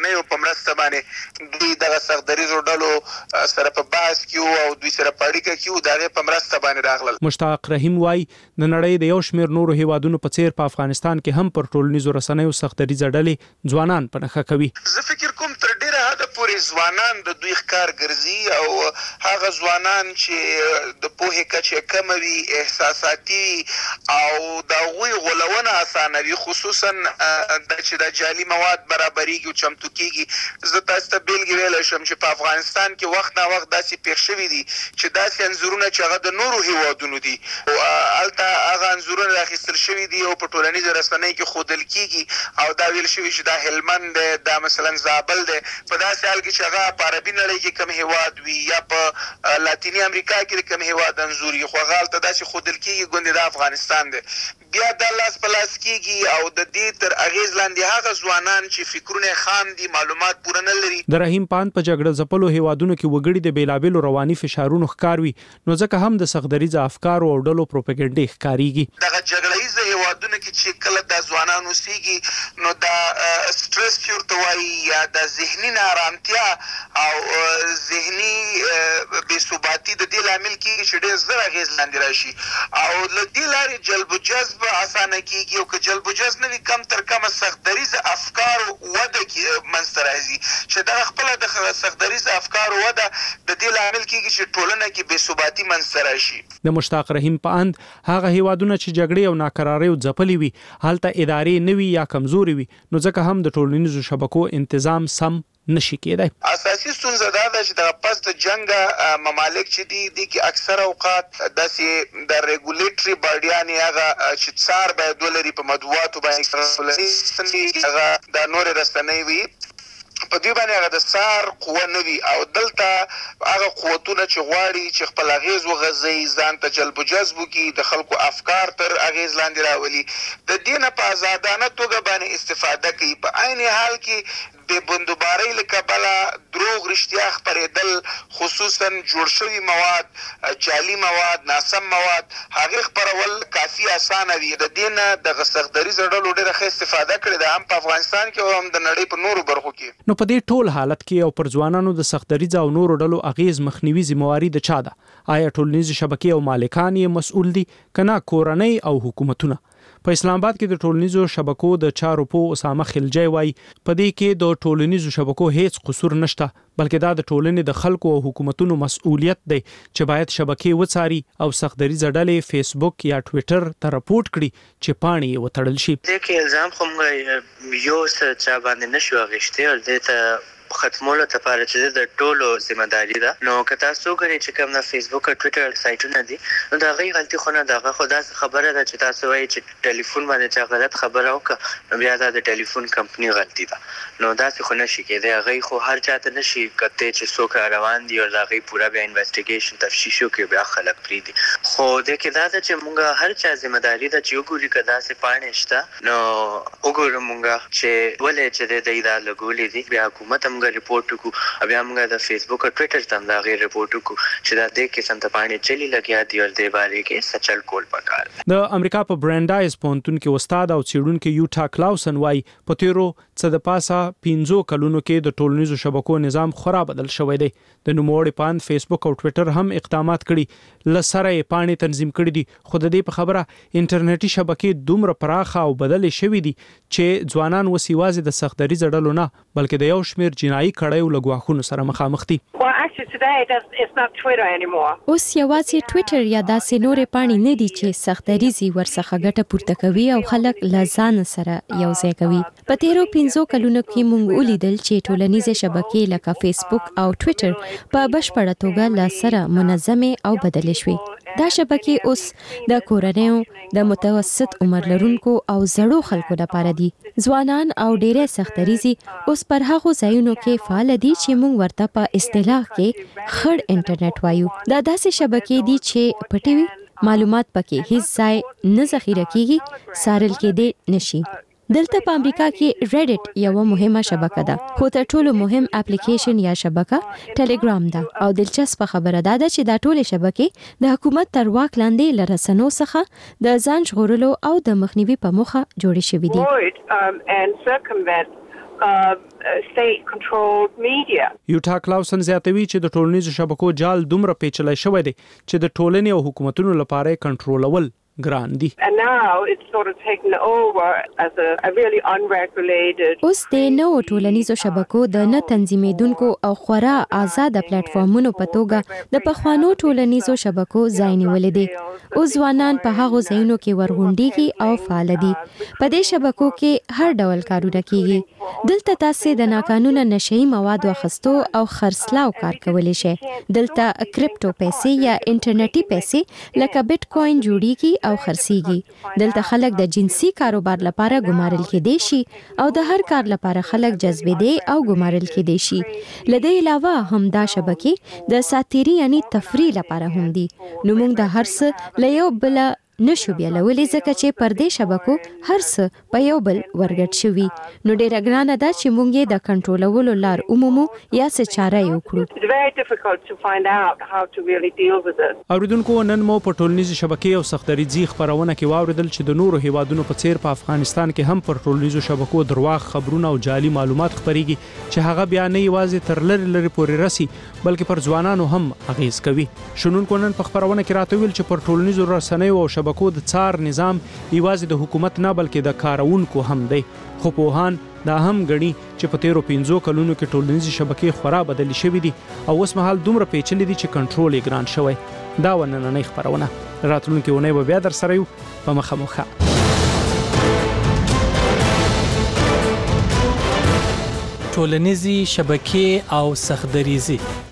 رسنیو په مرسته باندې دوی دغه سختدریزو ډلو سره په بحث کې او دوی سره په اړیکه کې دغه په مرسته باندې راغلل. مشتاق رحیم وای د نړۍ د یو شمېر نورو هیوادونو په څیر په افغانستان کې هم پر ټولنیزو رسنیو سختدریزه ډلې ځوانان په نښه کوي. زه فکر کوم تر ډیره حد پورې ځوانان د دوی ښکار ګرځي او هغه ځوانان چې د پوهې کچه کمه وي، احساساتي او د هغوی غولونه اسانه وي، خصوصا د چې د جعلي مواد برابرېږي او چمتو کېږي. زه تاسو ته بېلګې ویلی شم چې په افغانستان کې وخت نا وخت داسې پېښ شوي دي چې داسې انځورونه چې هغه د نورو هیوادونو دي او هلته هغه انځورونه راخیستل شوي دي او په ټولنیزو رسنیو کې ښودل کېږي او دا ویل شوي چې دا هلمند دی، دا مثلا زابل دی، په داسې حال کې چې هغه په عربي نړۍ کې کم هیواد وي یا په لاتینی امریکا کې کم هیواد انځور وي، خو هغه هلته داسې ښودل کېږي ګوندې دا افغانستان دی. بیا دا لاس په لاس کېږي او د دې تر اغېز لاندې هغه ځوانان چې فکرونه خام دي، معلومات پوره نه لري. د رحیم پاند په جګړه ځپلو هیوادونو کې وګړي د بیلابېلو رواني فشارونو ښکار وي، نو ځکه هم د سختدریزه افکارو او ډلو پروپاګنډې ښکارېږي. دغه جګړه ییزه هیوادونو کې چې کله دا ځوانان اوسېږي نو دا سټرس چې ورته وایي یا د ذهني ناارامتیا او ذهني بېثباتي د دې لامل کېږي چې ډېر زر اغېز لاندې راشي او له دې لارې جلب و جذب اسانه کېږي او که جلب و جذب نه وي کم تر کمه سختدریزه افکارو وده منځته راځي چې دغه خپله د سختدریزه افکارو وده د دې لامل کېږي چې ټولنه کې بېثباتي منځته راشي. د مشتاق رحیم په اند هغه هیوادونه چې جګړې او ناکراریو ځپلې وي هلته ادارې نه وي یا کمزوري وي، نو ځکه هم د ټولنیزو شبکو انتظام سم نشي کېدای. اساسي ستونزه دا ده چې د پس د جنگ ممالک چې دي دي کې اکثر اوقات داسې د ریګولیټري باډیانې هغه چې څار باید ولري په مطبوعاتو باندې هغه د نورې رسنۍ وي، په دوی باندې هغه د څار قوه نه وي او دلته هغه قوتونه چې غواړي چې خپل اغېز وغځوي، ځان ته جلب و جذب وکړي، د خلکو افکار تر اغېز لاندې راولي، د دې نه په ازادانه توګه باندې استفاده کوي. په عین حال کې د بندوبارۍ له کبله دروغ رښتیا خپرېدل، خصوصا جوړ شوي مواد، جعلي مواد، ناسم مواد، هغې خپرول کافي اسانه وي. د دې نه دغه سختدریزو ډلو ډېره ښه استفاده کړې ده، هم په افغانستان کې او هم د نړۍ په نورو برخو کې. نو په دې ټول حالت کې او پر ځوانانو د سختدریزه او نورو ډلو اغېز مخنیوي ذمہواري د چا ده؟ آیا ټولنیزې شبکې او مالکان یې مسؤل دي که نه کورنۍ او حکومتونه؟ په اسلام آباد کې د ټولنیزو شبکو د چارو په اسامه خلجی وای په دې کې د ټولنیزو شبکو هیڅ قصور نشته، بلکې دا د ټولنې د خلکو او حکومتونو مسؤلیت دی چې باید شبکې وڅاري او سختدریزه ډلې فیسبوک یا ټویټر ته راپورټ کړي چې پاڼې یې وتړل شي. دې کې الزام خو موږ یو څه چا باندې نشو اخیستی او دې ته ختمولو لپاره چې د ټولو ذمہداري ده. نو که تاسو ګورئ چې کوم د فیسبوک او ټویټر سایټونه دي نو د هغې غلطي خو نه ده، هغه خو داسې خبره ده چې تاسو وایئ چې ټلیفون باندې چا غلط خبره وکړه نو بیا دا د ټلیفون کمپنۍ غلطي ده، نو داسې خو نشي کېدی. هغې خو هر چا ته نشي کتی چې څوک روان دي او د هغې پوره بیا انویسټیګیشن تفتیش وکړي بیا خلک پرېږدي. خو دې کې دا ده چې موږ هر چا ذمہداري ده چې وګوري که داسې پاڼې شته نو وګورو موږ چې ولې چې دی دا لګولې دي، بیا حکومت هم موږ ریپورټ وکړو، بیا موږ د فیسبوک او ټویټر ته هم د هغې ریپورټ وکړو چې دا دې قسم ته پاڼې چلي لګیا دي او دې بارې کې څه چل کول پکار دی. د امریکا په برانډایز پوهنتون کې استاد او څېړونکی یوټا کلاوسن وایي په تېرو څه د پاسه پنځو کلونو کې د ټولنیزو شبکو نظام خورا بدل شوی دی. د نوموړي پاند فیسبوک او ټویټر هم اقدامات کړي، له سره یې پاڼې تنظیم کړي دي، خو د دې په خبره انټرنیټي شبکې دومره پراخه او بدلې شوي دي چې ځوانان اوس یوازې د سختدریزه ډلو نه بلکې د یو شمېر جنایي کړیو له ګواښونو سره مخامخ دي. اوس یوازې ټویټر یا داسې نورې پاڼې نه دي چې سختدریزي ورڅخه ګټه پورته کوي او خلک له ځان سره یو ځای کوي. په تیرو پنځو کلونو کې موږ ولیدل چې ټولنیزې شبکې لکه فیسبوک او ټویټر په بشپړه توګه له سره منظمې او بدلې شوې. دا شبکې اوس د کورنیو، د متوسط عمر لرونکو او زړو خلکو لپاره دي. ځوانان او ډېری سختدریزي اوس پر هغو ځایونو کې فعال دي چې موږ ورته په اصطلاح کې خړ انټرنیټ وایو. دا داسې شبکې دي چې پټې وي، معلومات پکې هیڅ ځای نه ذخیره کیږي، څارل کېدی نشي. دلته په امریکا کې ریډټ یو مهمه شبکه ده، خو تر ټولو مهم اپلیکیشن یا شبکه ټلګرام ده. او دلچسپه خبره ده چې دا ټولې شبکې د حکومت تر واک لاندې له رسنیو څخه د ځان ژغورلو او د مخنیوي په موخه جوړې شوې دي. uh, state controlled media. یوټا کلاوسن زیاتوي چې د ټولنیزو شبکو جال دومره پیچلای شوی دی چې د ټولنې او حکومتونو لپاره کنټرولول ګران دي. And now it's sort of taken over as a, a really unregulated. اوس د نوو ټولنیزو شبکو د نه تنظیمېدونکو او خورا آزاد پلیټ فارمونو په توګه د پخوانو ټولنیزو شبکو ځای نیولې دي. اوس ځوانان په هغو ځایونو کې ورغونډيږي او فعال دي. په دې شبکو کې هر ډول کارونه کیږي. دلته تاسو د ناقانونه نشئی موادو اخیستو او خرڅلاو کار کولی شئ. دلته کریپټو پیسې یا انټرنیټي پیسې لکه بیت کوین جوړیږي او خرڅيږي. دلته خلک د جنسي کاروبار لپاره ګمارل کېدي شي او د هر کار لپاره خلک جذبېدي او ګمارل کېدي شي. لدې علاوه هم دا شبکې د ساتيري یعنی تفریح لپاره هم دي. نو موږ د هر څه له یو بل نشو بیلولې ځکه چې پر دې شبکو هر څه په یو بل ورګډ شوي. نو ډېره ګرانه ده چې موږ یې د کنټرولولو لار عمومو یا څه چاره یې وکړو. It's very difficult to find out how to really deal with it. اوریدونکو نن مو په ټولنیزو شبکې او سختدریځي خبرونه کې واوریدل چې د نورو هیوادونو په څیر په افغانستان کې هم پر ټولنیزو شبکو درواغ خبرونه او جعلي معلومات خپريږي چې هغه بیا نه یوازې تر لری لری پورې راسي بلکې پر ځوانانو هم اغیز کوي. شنونکو نن په خبرونه کې راته ویل چې پر ټولنیزو رسنیو او شبکو د څار نظام یوازې د حکومت نه بلکې د کارونکو هم دی. خو پوهان دا هم غني چې په تیرو پنځو کلونو کې ټولنیزې شبکې خورا بدلې شوې دي او اوس مهال دومره پیچلې دي چې کنټرول یې ګران شوی. دا ونننۍ خبرونه راتلونکي ونې به بیا در سره یو په مخه مخه. ټولنیزې شبکې او سختدریځي